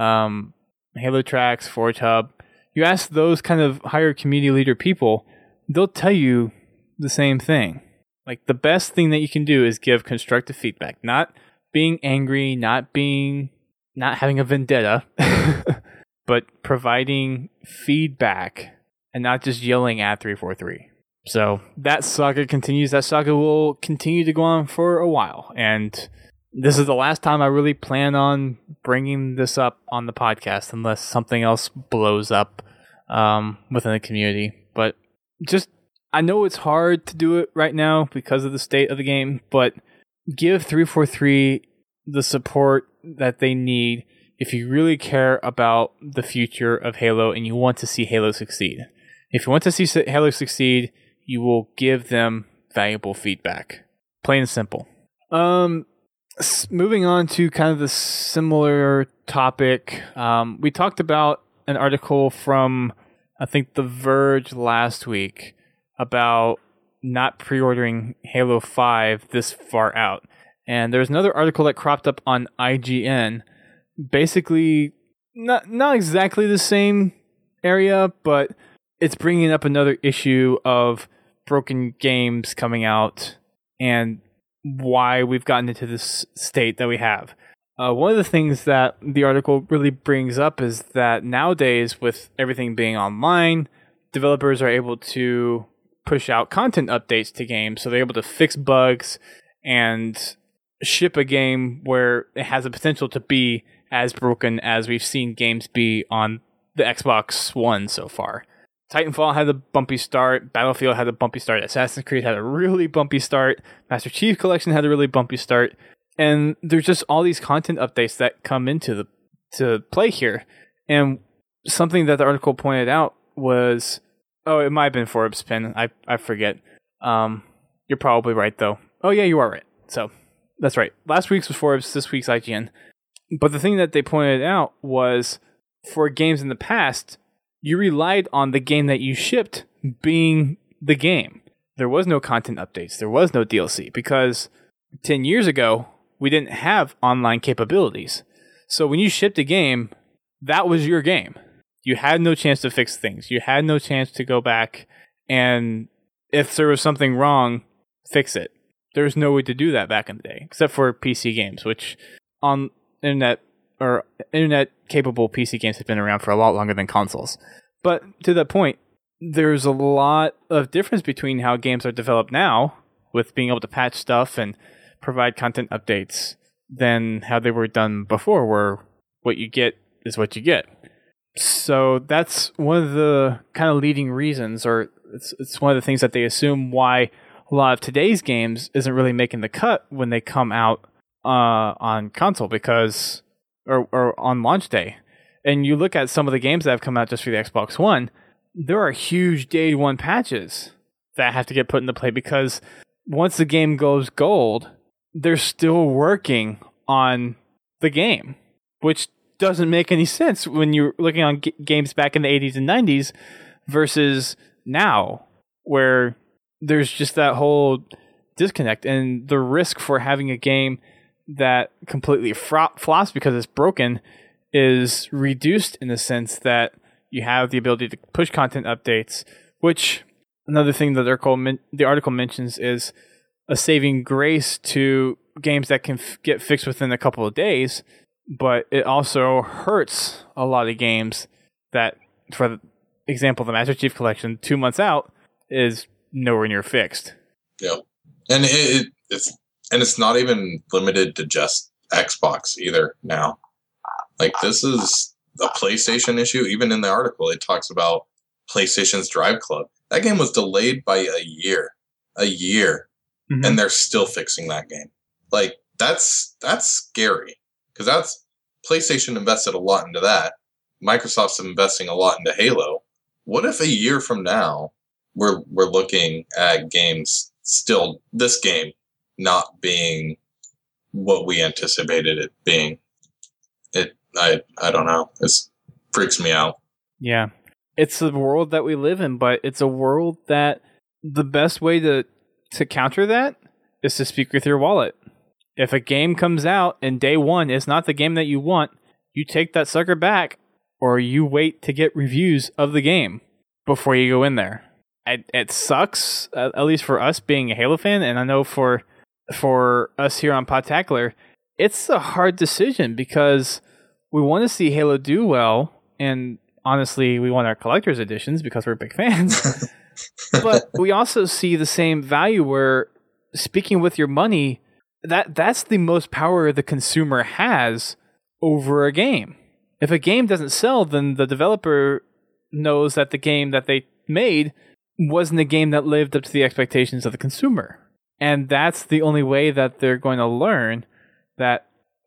Halo Tracks, Forge Hub. You ask those kind of higher community leader people, they'll tell you the same thing. Like, the best thing that you can do is give constructive feedback. Not being angry, not having a vendetta, but providing feedback and not just yelling at 343. So that saga continues. That saga will continue to go on for a while. And this is the last time I really plan on bringing this up on the podcast unless something else blows up within the community. But I know it's hard to do it right now because of the state of the game, but give 343 the support that they need if you really care about the future of Halo and you want to see Halo succeed. If you want to see Halo succeed, you will give them valuable feedback. Plain and simple. Moving on to kind of the similar topic. We talked about an article from, I think, The Verge last week about not pre-ordering Halo 5 this far out. And there's another article that cropped up on IGN, basically not exactly the same area, but it's bringing up another issue of broken games coming out and why we've gotten into this state that we have. One of the things that the article really brings up is that nowadays, with everything being online, developers are able to push out content updates to games, so they're able to fix bugs and ship a game where it has the potential to be as broken as we've seen games be on the Xbox One so far. Titanfall had a bumpy start, Battlefield had a bumpy start, Assassin's Creed had a really bumpy start, Master Chief Collection had a really bumpy start, and there's just all these content updates that come into to play here. And something that the article pointed out was, it might have been Forbes pin, I forget. You're probably right though. Oh yeah, you are right. So that's right. Last week's was Forbes, this week's IGN. But the thing that they pointed out was, for games in the past, you relied on the game that you shipped being the game. There was no content updates. There was no DLC because 10 years ago, we didn't have online capabilities. So when you shipped a game, that was your game. You had no chance to fix things. You had no chance to go back and if there was something wrong, fix it. There was no way to do that back in the day, except for PC games, which on internet-capable PC games have been around for a lot longer than consoles. But to that point, there's a lot of difference between how games are developed now, with being able to patch stuff and provide content updates, than how they were done before, where what you get is what you get. So that's one of the kind of leading reasons, or it's one of the things that they assume why a lot of today's games isn't really making the cut when they come out on console, because or on launch day. And you look at some of the games that have come out just for the Xbox One, there are huge day one patches that have to get put into play, because once the game goes gold, they're still working on the game, which doesn't make any sense when you're looking on games back in the 80s and 90s versus now, where there's just that whole disconnect, and the risk for having a game that completely flops because it's broken is reduced in the sense that you have the ability to push content updates, which another thing that the article mentions is a saving grace to games that can get fixed within a couple of days, but it also hurts a lot of games that, for example, the Master Chief Collection, 2 months out, is nowhere near fixed. Yep. And it's not even limited to just Xbox either now. Like, this is a PlayStation issue. Even in the article, it talks about PlayStation's Drive Club. That game was delayed by a year. Mm-hmm. And they're still fixing that game. Like, that's scary, because that's PlayStation invested a lot into that. Microsoft's investing a lot into Halo. What if a year from now we're looking at games, still this game not being what we anticipated it being? I don't know. It freaks me out. Yeah. It's the world that we live in, but it's a world that the best way to counter that is to speak with your wallet. If a game comes out and day one is not the game that you want, you take that sucker back, or you wait to get reviews of the game before you go in there. It sucks, at least for us being a Halo fan, and I know for us here on Podtacular, it's a hard decision, because we want to see Halo do well, and honestly, we want our collector's editions because we're big fans. But we also see the same value where, speaking with your money, that's the most power the consumer has over a game. If a game doesn't sell, then the developer knows that the game that they made wasn't a game that lived up to the expectations of the consumer. And that's the only way that they're going to learn that,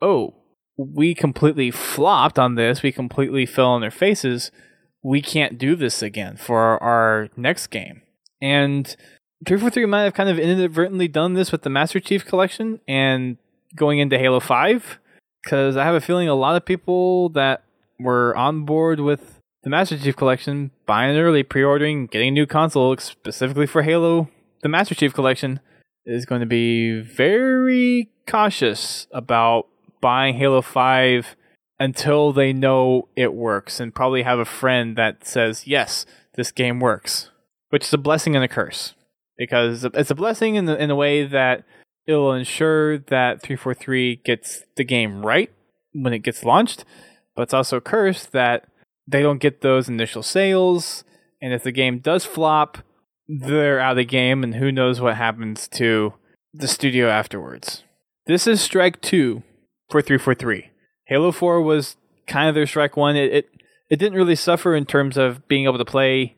we completely flopped on this, we completely fell on their faces, we can't do this again for our next game. And 343 might have kind of inadvertently done this with the Master Chief Collection and going into Halo 5, because I have a feeling a lot of people that were on board with the Master Chief Collection, buying it early, pre-ordering, getting a new console specifically for Halo, the Master Chief Collection, is going to be very cautious about buying Halo 5 until they know it works, and probably have a friend that says, yes, this game works, which is a blessing and a curse. Because it's a blessing in the way that it'll ensure that 343 gets the game right when it gets launched, but it's also a curse that they don't get those initial sales, and if the game does flop, they're out of the game, and who knows what happens to the studio afterwards. This is strike 2 for 343. Halo 4 was kind of their strike 1. It didn't really suffer in terms of being able to play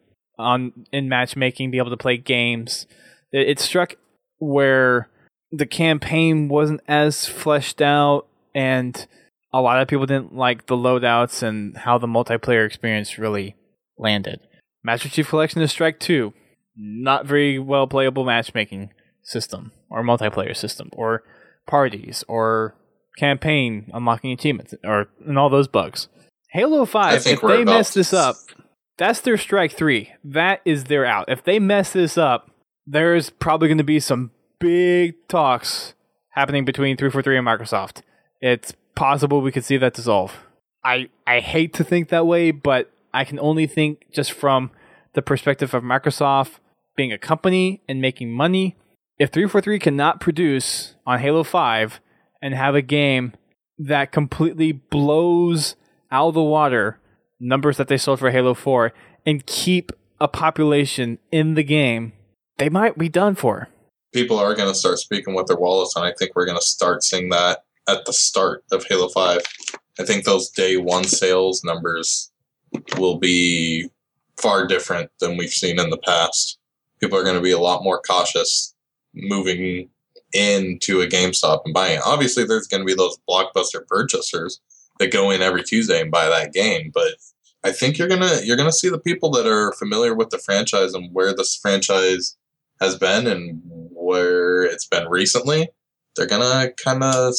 in matchmaking, be able to play games. It struck where the campaign wasn't as fleshed out, and a lot of people didn't like the loadouts and how the multiplayer experience really landed. Master Chief Collection is strike 2. Not very well playable matchmaking system, or multiplayer system, or parties, or campaign unlocking achievements, and all those bugs. Halo 5, if they mess this up, that's their strike 3. That is their out. If they mess this up, there's probably going to be some big talks happening between 343 and Microsoft. It's possible we could see that dissolve. I hate to think that way, but I can only think just from the perspective of Microsoft being a company and making money. If 343 cannot produce on Halo 5 and have a game that completely blows out of the water numbers that they sold for Halo 4 and keep a population in the game, they might be done for. People are going to start speaking with their wallets, and I think we're going to start seeing that at the start of Halo 5. I think those day one sales numbers will be far different than we've seen in the past. People are going to be a lot more cautious moving into a GameStop and buying it. Obviously, there's going to be those blockbuster purchasers that go in every Tuesday and buy that game, but I think you're gonna see the people that are familiar with the franchise and where this franchise has been and where it's been recently. They're gonna kind of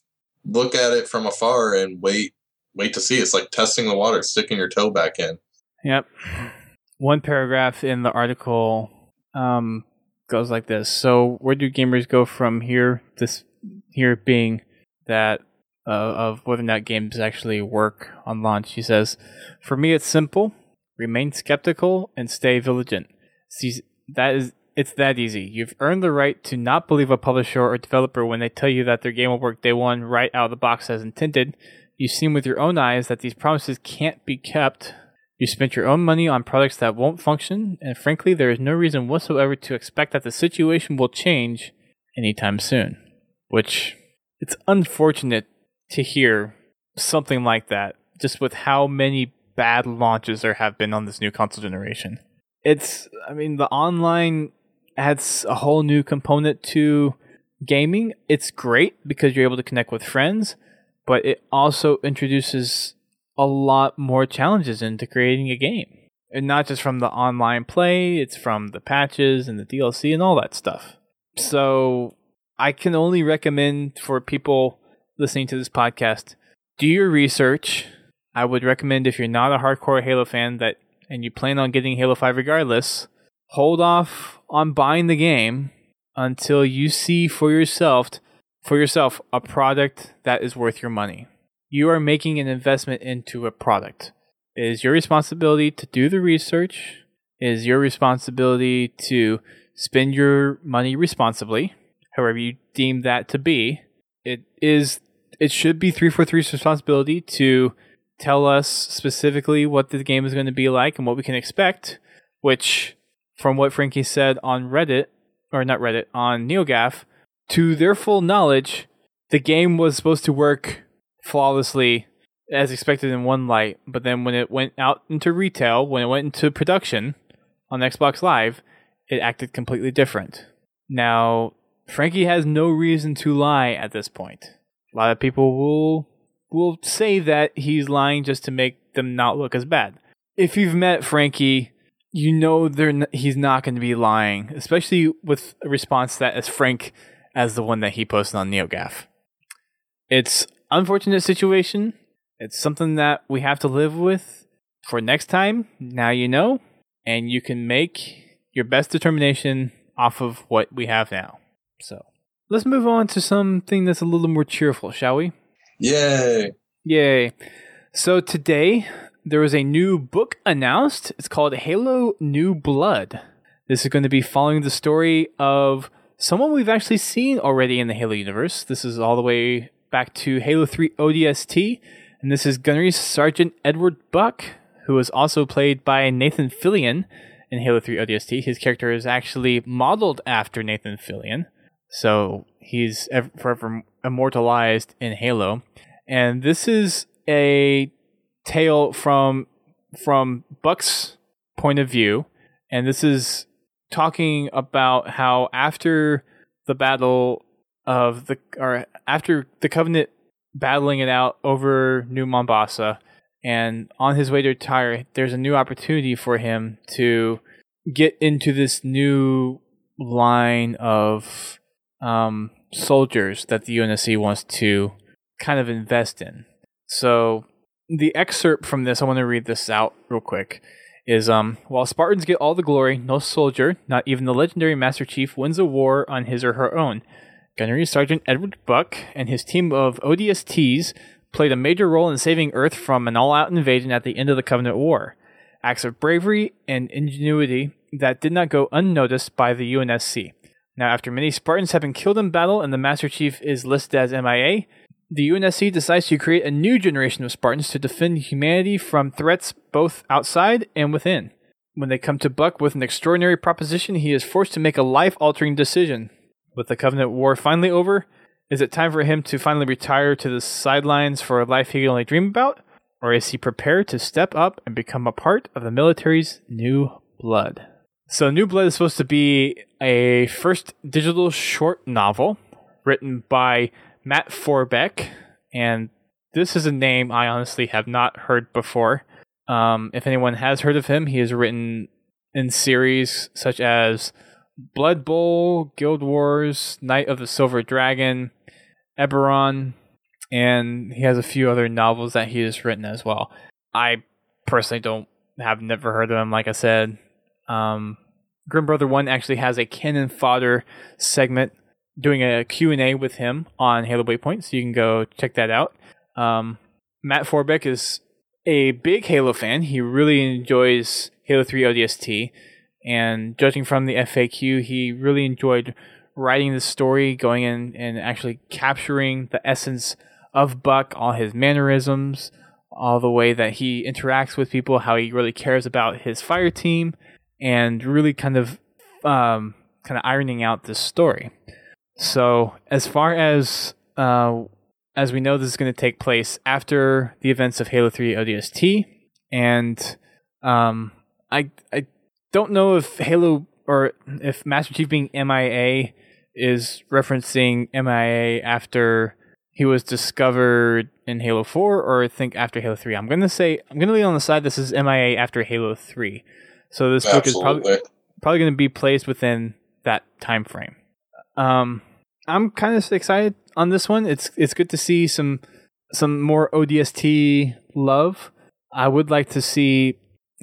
look at it from afar and wait to see. It's like testing the water, sticking your toe back in. Yep. One paragraph in the article goes like this. So where do gamers go from here? This here being that of whether or not games actually work on launch. He says, "For me, it's simple. Remain skeptical and stay vigilant. See, it's that easy. You've earned the right to not believe a publisher or developer when they tell you that their game will work day one right out of the box as intended. You've seen with your own eyes that these promises can't be kept. You spent your own money on products that won't function, and frankly, there is no reason whatsoever to expect that the situation will change anytime soon." Which, it's unfortunate to hear something like that, just with how many bad launches there have been on this new console generation. The online adds a whole new component to gaming. It's great because you're able to connect with friends, but it also introduces a lot more challenges into creating a game. And not just from the online play, it's from the patches and the DLC and all that stuff. So I can only recommend for people listening to this podcast, do your research. I would recommend, if you're not a hardcore Halo fan and you plan on getting Halo 5 regardless, hold off on buying the game until you see for yourself a product that is worth your money. You are making an investment into a product. It is your responsibility to do the research. It is your responsibility to spend your money responsibly, however you deem that to be. It should be 343's responsibility to tell us specifically what the game is going to be like and what we can expect, which, from what Frankie said on on NeoGAF, to their full knowledge, the game was supposed to work flawlessly as expected in one light, but then when it went out into retail, when it went into production on Xbox Live, it acted completely different. Now, Frankie has no reason to lie at this point. A lot of people will say that he's lying just to make them not look as bad. If you've met Frankie, you know he's not going to be lying, especially with a response that as frank as the one that he posted on NeoGAF. It's an unfortunate situation. It's something that we have to live with for next time. Now you know, and you can make your best determination off of what we have now. So let's move on to something that's a little more cheerful, shall we? Yay! Yay. So today, there was a new book announced. It's called Halo New Blood. This is going to be following the story of someone we've actually seen already in the Halo universe. This is all the way back to Halo 3 ODST. And this is Gunnery Sergeant Edward Buck, who was also played by Nathan Fillion in Halo 3 ODST. His character is actually modeled after Nathan Fillion. So he's forever immortalized in Halo. And this is a tale from Buck's point of view. And this is talking about how after the battle after the Covenant battling it out over New Mombasa, and on his way to retire, there's a new opportunity for him to get into this new line of soldiers that the UNSC wants to kind of invest in. So the excerpt from this, I want to read this out real quick, is while Spartans get all the glory, no soldier, not even the legendary Master Chief, wins a war on his or her own. Gunnery Sergeant Edward Buck and his team of ODSTs played a major role in saving Earth from an all-out invasion at the end of the Covenant War. Acts of bravery and ingenuity that did not go unnoticed by the UNSC. Now, after many Spartans have been killed in battle and the Master Chief is listed as MIA, the UNSC decides to create a new generation of Spartans to defend humanity from threats both outside and within. When they come to Buck with an extraordinary proposition, he is forced to make a life-altering decision. With the Covenant War finally over, is it time for him to finally retire to the sidelines for a life he can only dream about? Or is he prepared to step up and become a part of the military's New Blood? So New Blood is supposed to be a first digital short novel written by Matt Forbeck, and this is a name I honestly have not heard before. If anyone has heard of him, he has written in series such as Blood Bowl, Guild Wars, Night of the Silver Dragon, Eberron, and he has a few other novels that he has written as well. I personally have never heard of him, like I said. Grim Brother 1 actually has a Cannon Fodder segment doing a Q&A with him on Halo Waypoint, so you can go check that out. Matt Forbeck is a big Halo fan. He really enjoys Halo 3 ODST, and judging from the FAQ, he really enjoyed writing the story, going in and actually capturing the essence of Buck, all his mannerisms, all the way that he interacts with people, how he really cares about his fire team, and really kind of ironing out this story. So as far as we know, this is going to take place after the events of Halo 3 ODST, and I don't know if Halo or if Master Chief being MIA is referencing MIA after he was discovered in Halo 4, or I think after Halo 3. I'm going to lean on the side this is MIA after Halo 3. So this book is probably going to be placed within that time frame. I'm kind of excited on this one. It's good to see some more ODST love. I would like to see.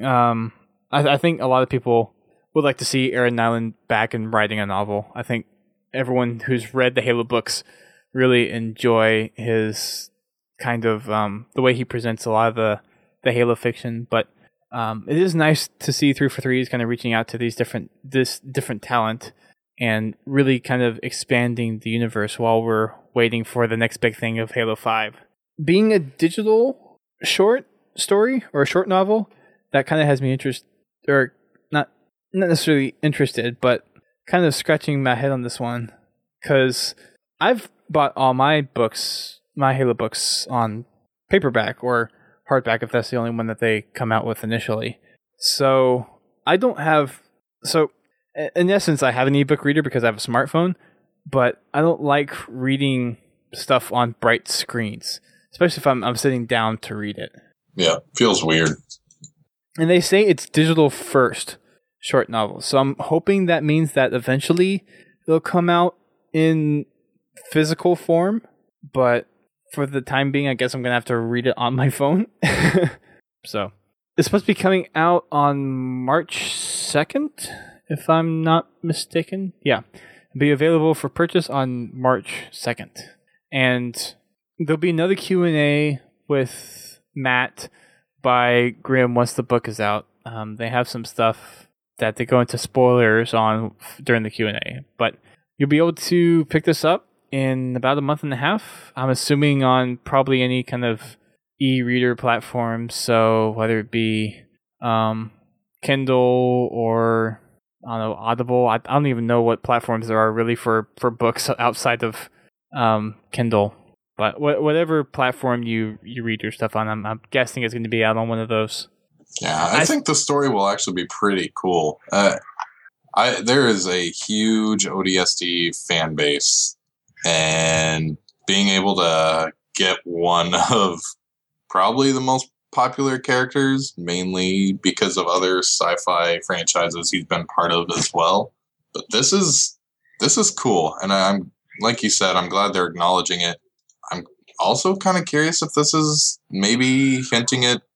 I think a lot of people would like to see Aaron Nyland back and writing a novel. I think everyone who's read the Halo books really enjoy his kind of the way he presents a lot of the Halo fiction. But it is nice to see 343 is kind of reaching out to this different talent and really kind of expanding the universe while we're waiting for the next big thing of Halo 5. Being a digital short story or a short novel, that kind of has me interested, or not necessarily interested, but kind of scratching my head on this one, because I've bought all my Halo books on paperback or hardback if that's the only one that they come out with initially. So I don't have... So in essence, I have an ebook reader because I have a smartphone, but I don't like reading stuff on bright screens, especially if I'm sitting down to read it. Yeah, feels weird. And they say it's digital first short novels, so I'm hoping that means that eventually they'll come out in physical form, but for the time being, I guess I'm going to have to read it on my phone. So it's supposed to be coming out on March 2nd, if I'm not mistaken. Yeah, be available for purchase on March 2nd. And there'll be another Q&A with Matt by Grim once the book is out. They have some stuff that they go into spoilers on during the Q&A. But you'll be able to pick this up in about a month and a half. I'm assuming on probably any kind of e-reader platform. So whether it be Kindle or I don't know, Audible. I don't even know what platforms there are really for books outside of Kindle. But whatever platform you read your stuff on, I'm guessing it's going to be out on one of those. Yeah, I think the story will actually be pretty cool. There is a huge ODST fan base, and being able to get one of probably the most popular characters, mainly because of other sci-fi franchises he's been part of as well. But this is cool, and I'm like you said, I'm glad they're acknowledging it. I'm also kind of curious if this is maybe hinting at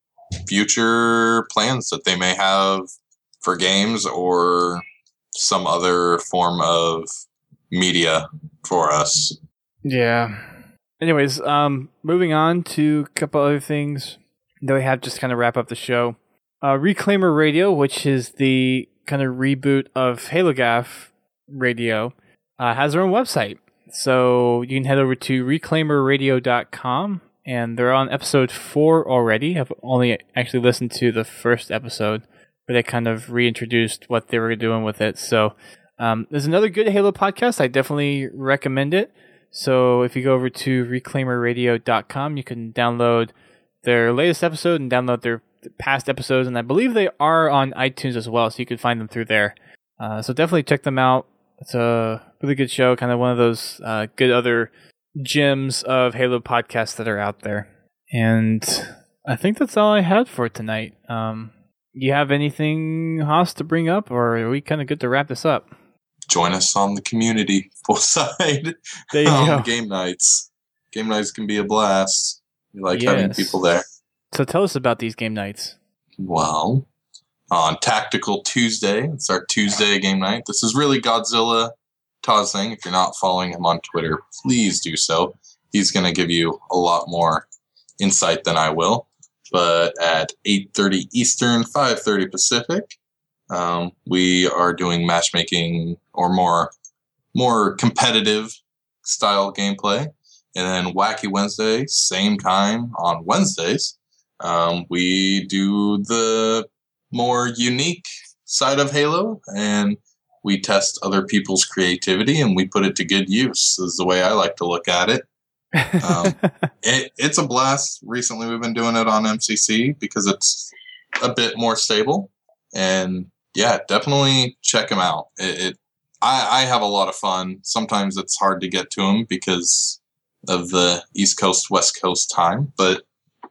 future plans that they may have for games or some other form of media for us. Yeah. Anyways, moving on to a couple other things that we have just kind of wrap up the show. Reclaimer Radio, which is the kind of reboot of HaloGAF Radio, has their own website. So you can head over to reclaimerradio.com, and they're on episode 4 already. I've only actually listened to the first episode, where they kind of reintroduced what they were doing with it. So there's another good Halo podcast. I definitely recommend it. So if you go over to reclaimerradio.com, you can download their latest episode and download their past episodes. And I believe they are on iTunes as well, so you can find them through there. So definitely check them out. It's a really good show, kind of one of those good other gems of Halo podcasts that are out there. And I think that's all I had for tonight. You have anything, Haas, to bring up, or are we kind of good to wrap this up? Join us on the community full side. There you go. Game nights. Game nights can be a blast. We like having people there. So tell us about these game nights. Well, on Tactical Tuesday, it's our Tuesday game night. This is really Godzilla Taz thing. If you're not following him on Twitter, please do so. He's going to give you a lot more insight than I will. But at 8:30 Eastern, 5:30 Pacific, we are doing matchmaking or more competitive style gameplay. And then Wacky Wednesday, same time on Wednesdays, we do the more unique side of Halo, and we test other people's creativity and we put it to good use, is the way I like to look at it. It's a blast. Recently we've been doing it on MCC because it's a bit more stable, and yeah, definitely check them out. I have a lot of fun. Sometimes it's hard to get to them because of the East Coast, West Coast time, but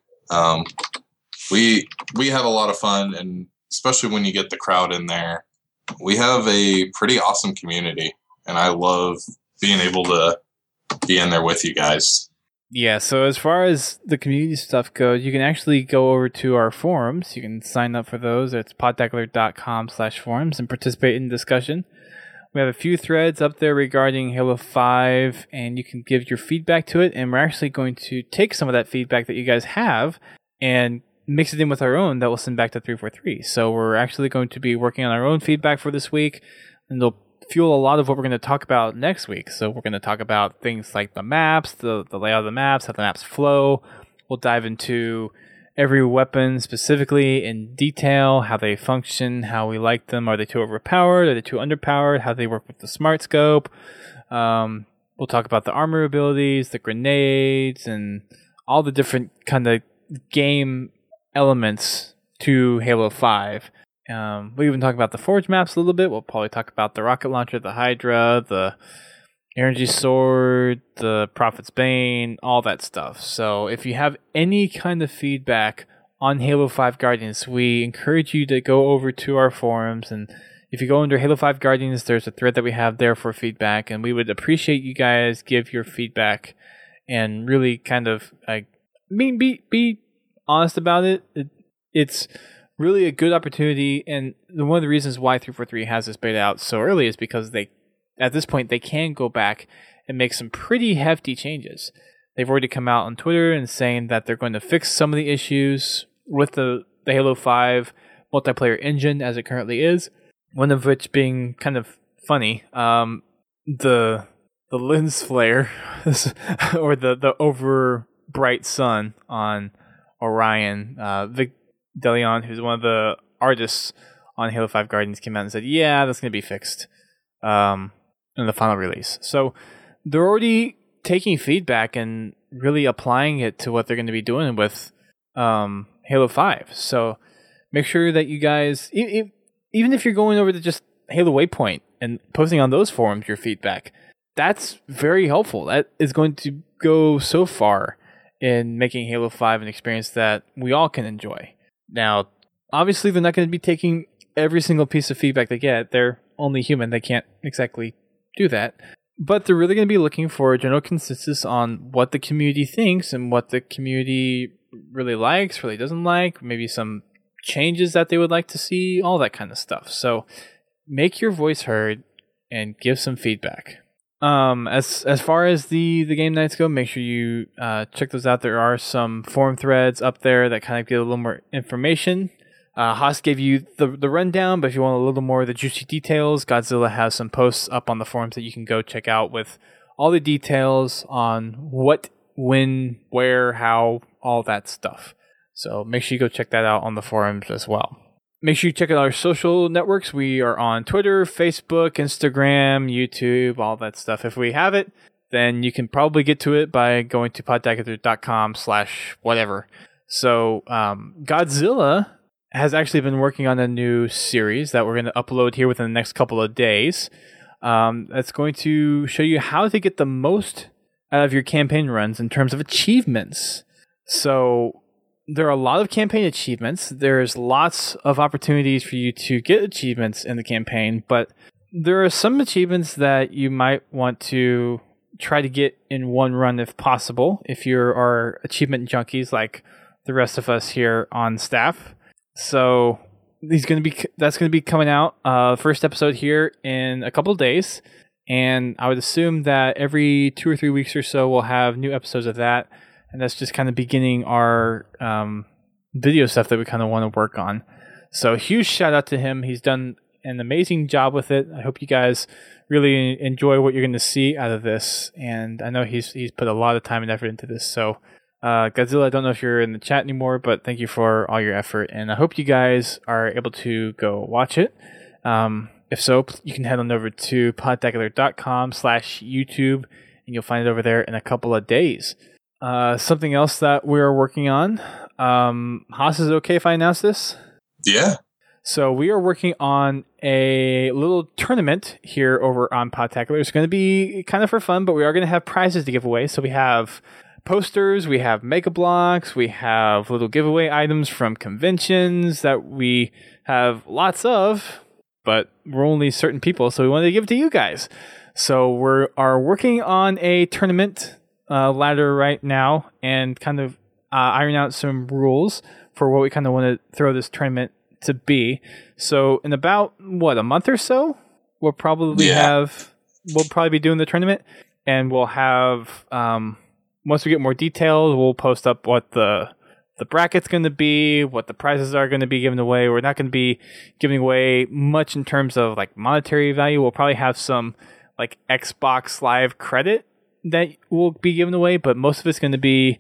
we have a lot of fun, and especially when you get the crowd in there. We have a pretty awesome community, and I love being able to be in there with you guys. Yeah, so as far as the community stuff goes, you can actually go over to our forums. You can sign up for those. It's podtacular.com/forums and participate in discussion. We have a few threads up there regarding Halo 5, and you can give your feedback to it, and we're actually going to take some of that feedback that you guys have and mix it in with our own that we'll send back to 343. So we're actually going to be working on our own feedback for this week, and they'll fuel a lot of what we're going to talk about next week. So we're going to talk about things like the maps, the layout of the maps, how the maps flow. We'll dive into every weapon specifically in detail, how they function, how we like them. Are they too overpowered? Are they too underpowered? How they work with the smart scope. We'll talk about the armor abilities, the grenades, and all the different kind of game elements to Halo 5. We even talk about the Forge maps a little bit. We'll probably talk about the rocket launcher, the Hydra, the energy sword, the Prophet's Bane, all that stuff. So if you have any kind of feedback on Halo 5 Guardians, we encourage you to go over to our forums. And if you go under Halo 5 Guardians, there's a thread that we have there for feedback. And we would appreciate you guys give your feedback and really kind of be honest about it. It's really a good opportunity, and one of the reasons why 343 has this beta out so early is because they at this point, they can go back and make some pretty hefty changes. They've already come out on Twitter and saying that they're going to fix some of the issues with the Halo 5 multiplayer engine as it currently is. One of which being kind of funny, the lens flare or the over bright sun on Orion. Vic DeLeon, who's one of the artists on Halo 5 Guardians, came out and said, yeah, that's going to be fixed in the final release. So they're already taking feedback and really applying it to what they're going to be doing with Halo 5. So make sure that you guys, even if you're going over to just Halo Waypoint and posting on those forums your feedback, that's very helpful. That is going to go so far in making Halo 5 an experience that we all can enjoy. Now, obviously, they're not going to be taking every single piece of feedback they get. They're only human. They can't exactly do that. But they're really going to be looking for a general consensus on what the community thinks and what the community really likes, really doesn't like, maybe some changes that they would like to see, all that kind of stuff. So make your voice heard and give some feedback. As far as the game nights go, make sure you check those out. There are some forum threads up there that kind of give a little more information. Haas gave you the rundown, but if you want a little more of the juicy details, Godzilla has some posts up on the forums that you can go check out with all the details on what, when, where, how, all that stuff. So make sure you go check that out on the forums as well. Make sure you check out our social networks. We are on Twitter, Facebook, Instagram, YouTube, all that stuff. If we have it, then you can probably get to it by going to podtacular.com/whatever. So Godzilla has actually been working on a new series that we're going to upload here within the next couple of days. That's going to show you how to get the most out of your campaign runs in terms of achievements. So there are a lot of campaign achievements. There's lots of opportunities for you to get achievements in the campaign, but there are some achievements that you might want to try to get in one run if possible, if you are achievement junkies like the rest of us here on staff. So that's going to be coming out, first episode here in a couple of days, and I would assume that every 2 or 3 weeks or so we'll have new episodes of that. And that's just kind of beginning our video stuff that we kind of want to work on. So huge shout out to him. He's done an amazing job with it. I hope you guys really enjoy what you're going to see out of this. And I know he's put a lot of time and effort into this. So Godzilla, I don't know if you're in the chat anymore, but thank you for all your effort. And I hope you guys are able to go watch it. If so, you can head on over to podtacular.com/YouTube and you'll find it over there in a couple of days. Something else that we're working on. Haas, is it okay if I announce this? Yeah. So we are working on a little tournament here over on Podtacular. It's going to be kind of for fun, but we are going to have prizes to give away. So we have posters, we have Mega Bloks, we have little giveaway items from conventions that we have lots of, but we're only certain people, so we wanted to give it to you guys. So we are working on a tournament ladder right now and kind of iron out some rules for what we kind of want to throw this tournament to be. So in about a month or so, we'll probably be doing the tournament, and we'll have once we get more details, we'll post up what the bracket's going to be, what the prizes are going to be given away. We're not going to be giving away much in terms of like monetary value. We'll probably have some like Xbox Live credit that will be given away, but most of it's going to be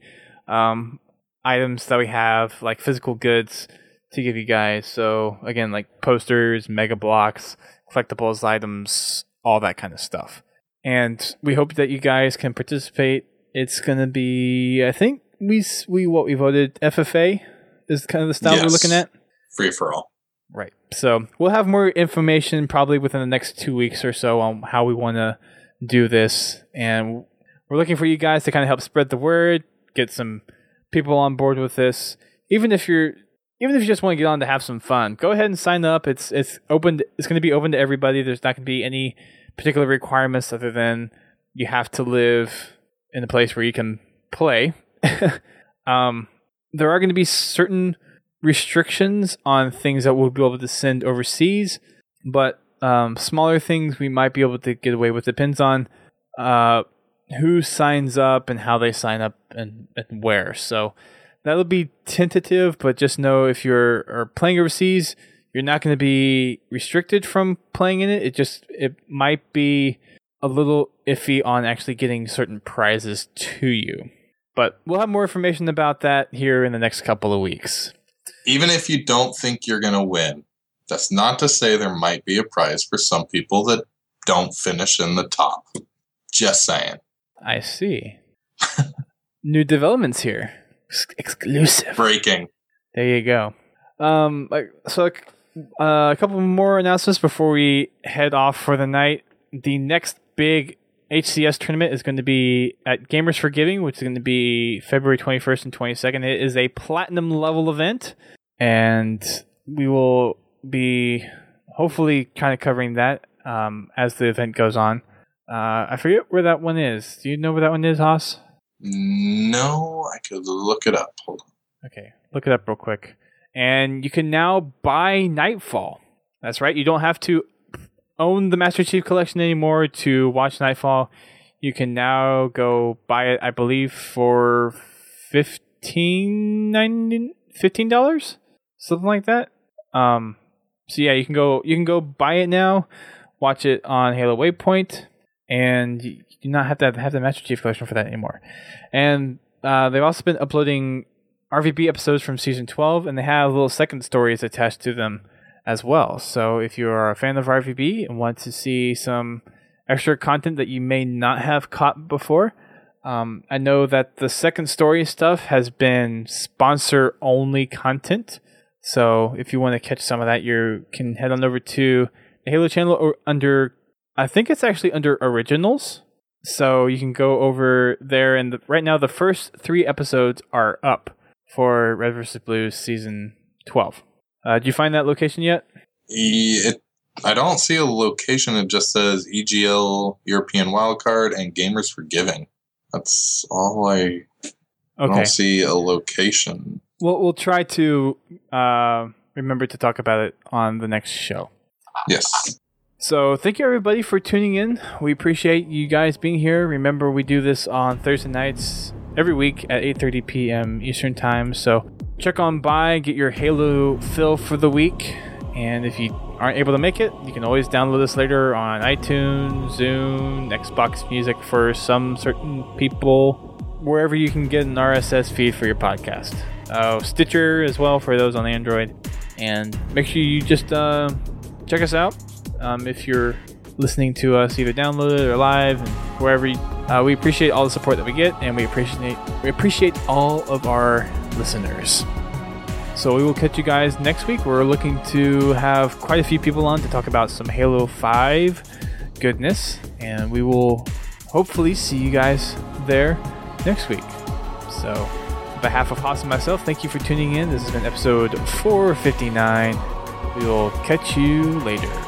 items that we have, like physical goods to give you guys. So again, like posters, Mega Bloks, collectibles items, all that kind of stuff. And we hope that you guys can participate. It's going to be, I think we voted FFA is kind of the style we're looking at. Free for all. Right. So we'll have more information probably within the next 2 weeks or so on how we want to do this, and we're looking for you guys to kind of help spread the word, get some people on board with this. Even if you just want to get on to have some fun, go ahead and sign up. It's open. It's going to be open to everybody. There's not going to be any particular requirements other than you have to live in a place where you can play. There are going to be certain restrictions on things that we'll be able to send overseas, but smaller things we might be able to get away with. Depends on who signs up and how they sign up and where. So that'll be tentative, but just know if you're playing overseas, you're not going to be restricted from playing in it. It might be a little iffy on actually getting certain prizes to you. But we'll have more information about that here in the next couple of weeks. Even if you don't think you're going to win, that's not to say there might be a prize for some people that don't finish in the top. Just saying. I see. New developments here. Exclusive. Breaking. There you go. A couple more announcements before we head off for the night. The next big HCS tournament is going to be at Gamers for Giving, which is going to be February 21st and 22nd. It is a platinum level event, and we will be hopefully kind of covering that as the event goes on. I forget where that one is. Do you know where that one is, Haas? No, I could look it up. Hold on. Okay, look it up real quick. And you can now buy Nightfall. That's right. You don't have to own the Master Chief Collection anymore to watch Nightfall. You can now go buy it, I believe, for $15, something like that. So yeah, you can go buy it now, watch it on Halo Waypoint, and you do not have to have the Master Chief Collection for that anymore. And they've also been uploading RVB episodes from Season 12, and they have little second stories attached to them as well. So if you are a fan of RVB and want to see some extra content that you may not have caught before, I know that the second story stuff has been sponsor-only content. So if you want to catch some of that, you can head on over to the Halo channel or I think it's actually under Originals. So you can go over there, and right now the first 3 episodes are up for Red vs. Blue Season 12. Did you find that location yet? I don't see a location. It just says EGL European Wildcard and Gamers for Giving. That's all I don't see a location. We'll try to remember to talk about it on the next show. Yes. So thank you everybody for tuning in. We appreciate you guys being here. Remember, we do this on Thursday nights every week at 8:30 p.m. Eastern Time. So check on by, get your Halo fill for the week. And if you aren't able to make it, you can always download us later on iTunes, Zune, Xbox Music for some certain people, wherever you can get an RSS feed for your podcast. Stitcher as well for those on Android. And make sure you just check us out if you're listening to us either downloaded or live and wherever. We appreciate all the support that we get, and we appreciate all of our listeners. So we will catch you guys next week. We're looking to have quite a few people on to talk about some Halo 5 goodness, and we will hopefully see you guys there next week. So on behalf of Haas and myself, thank you for tuning in. This has been episode 459. We will catch you later.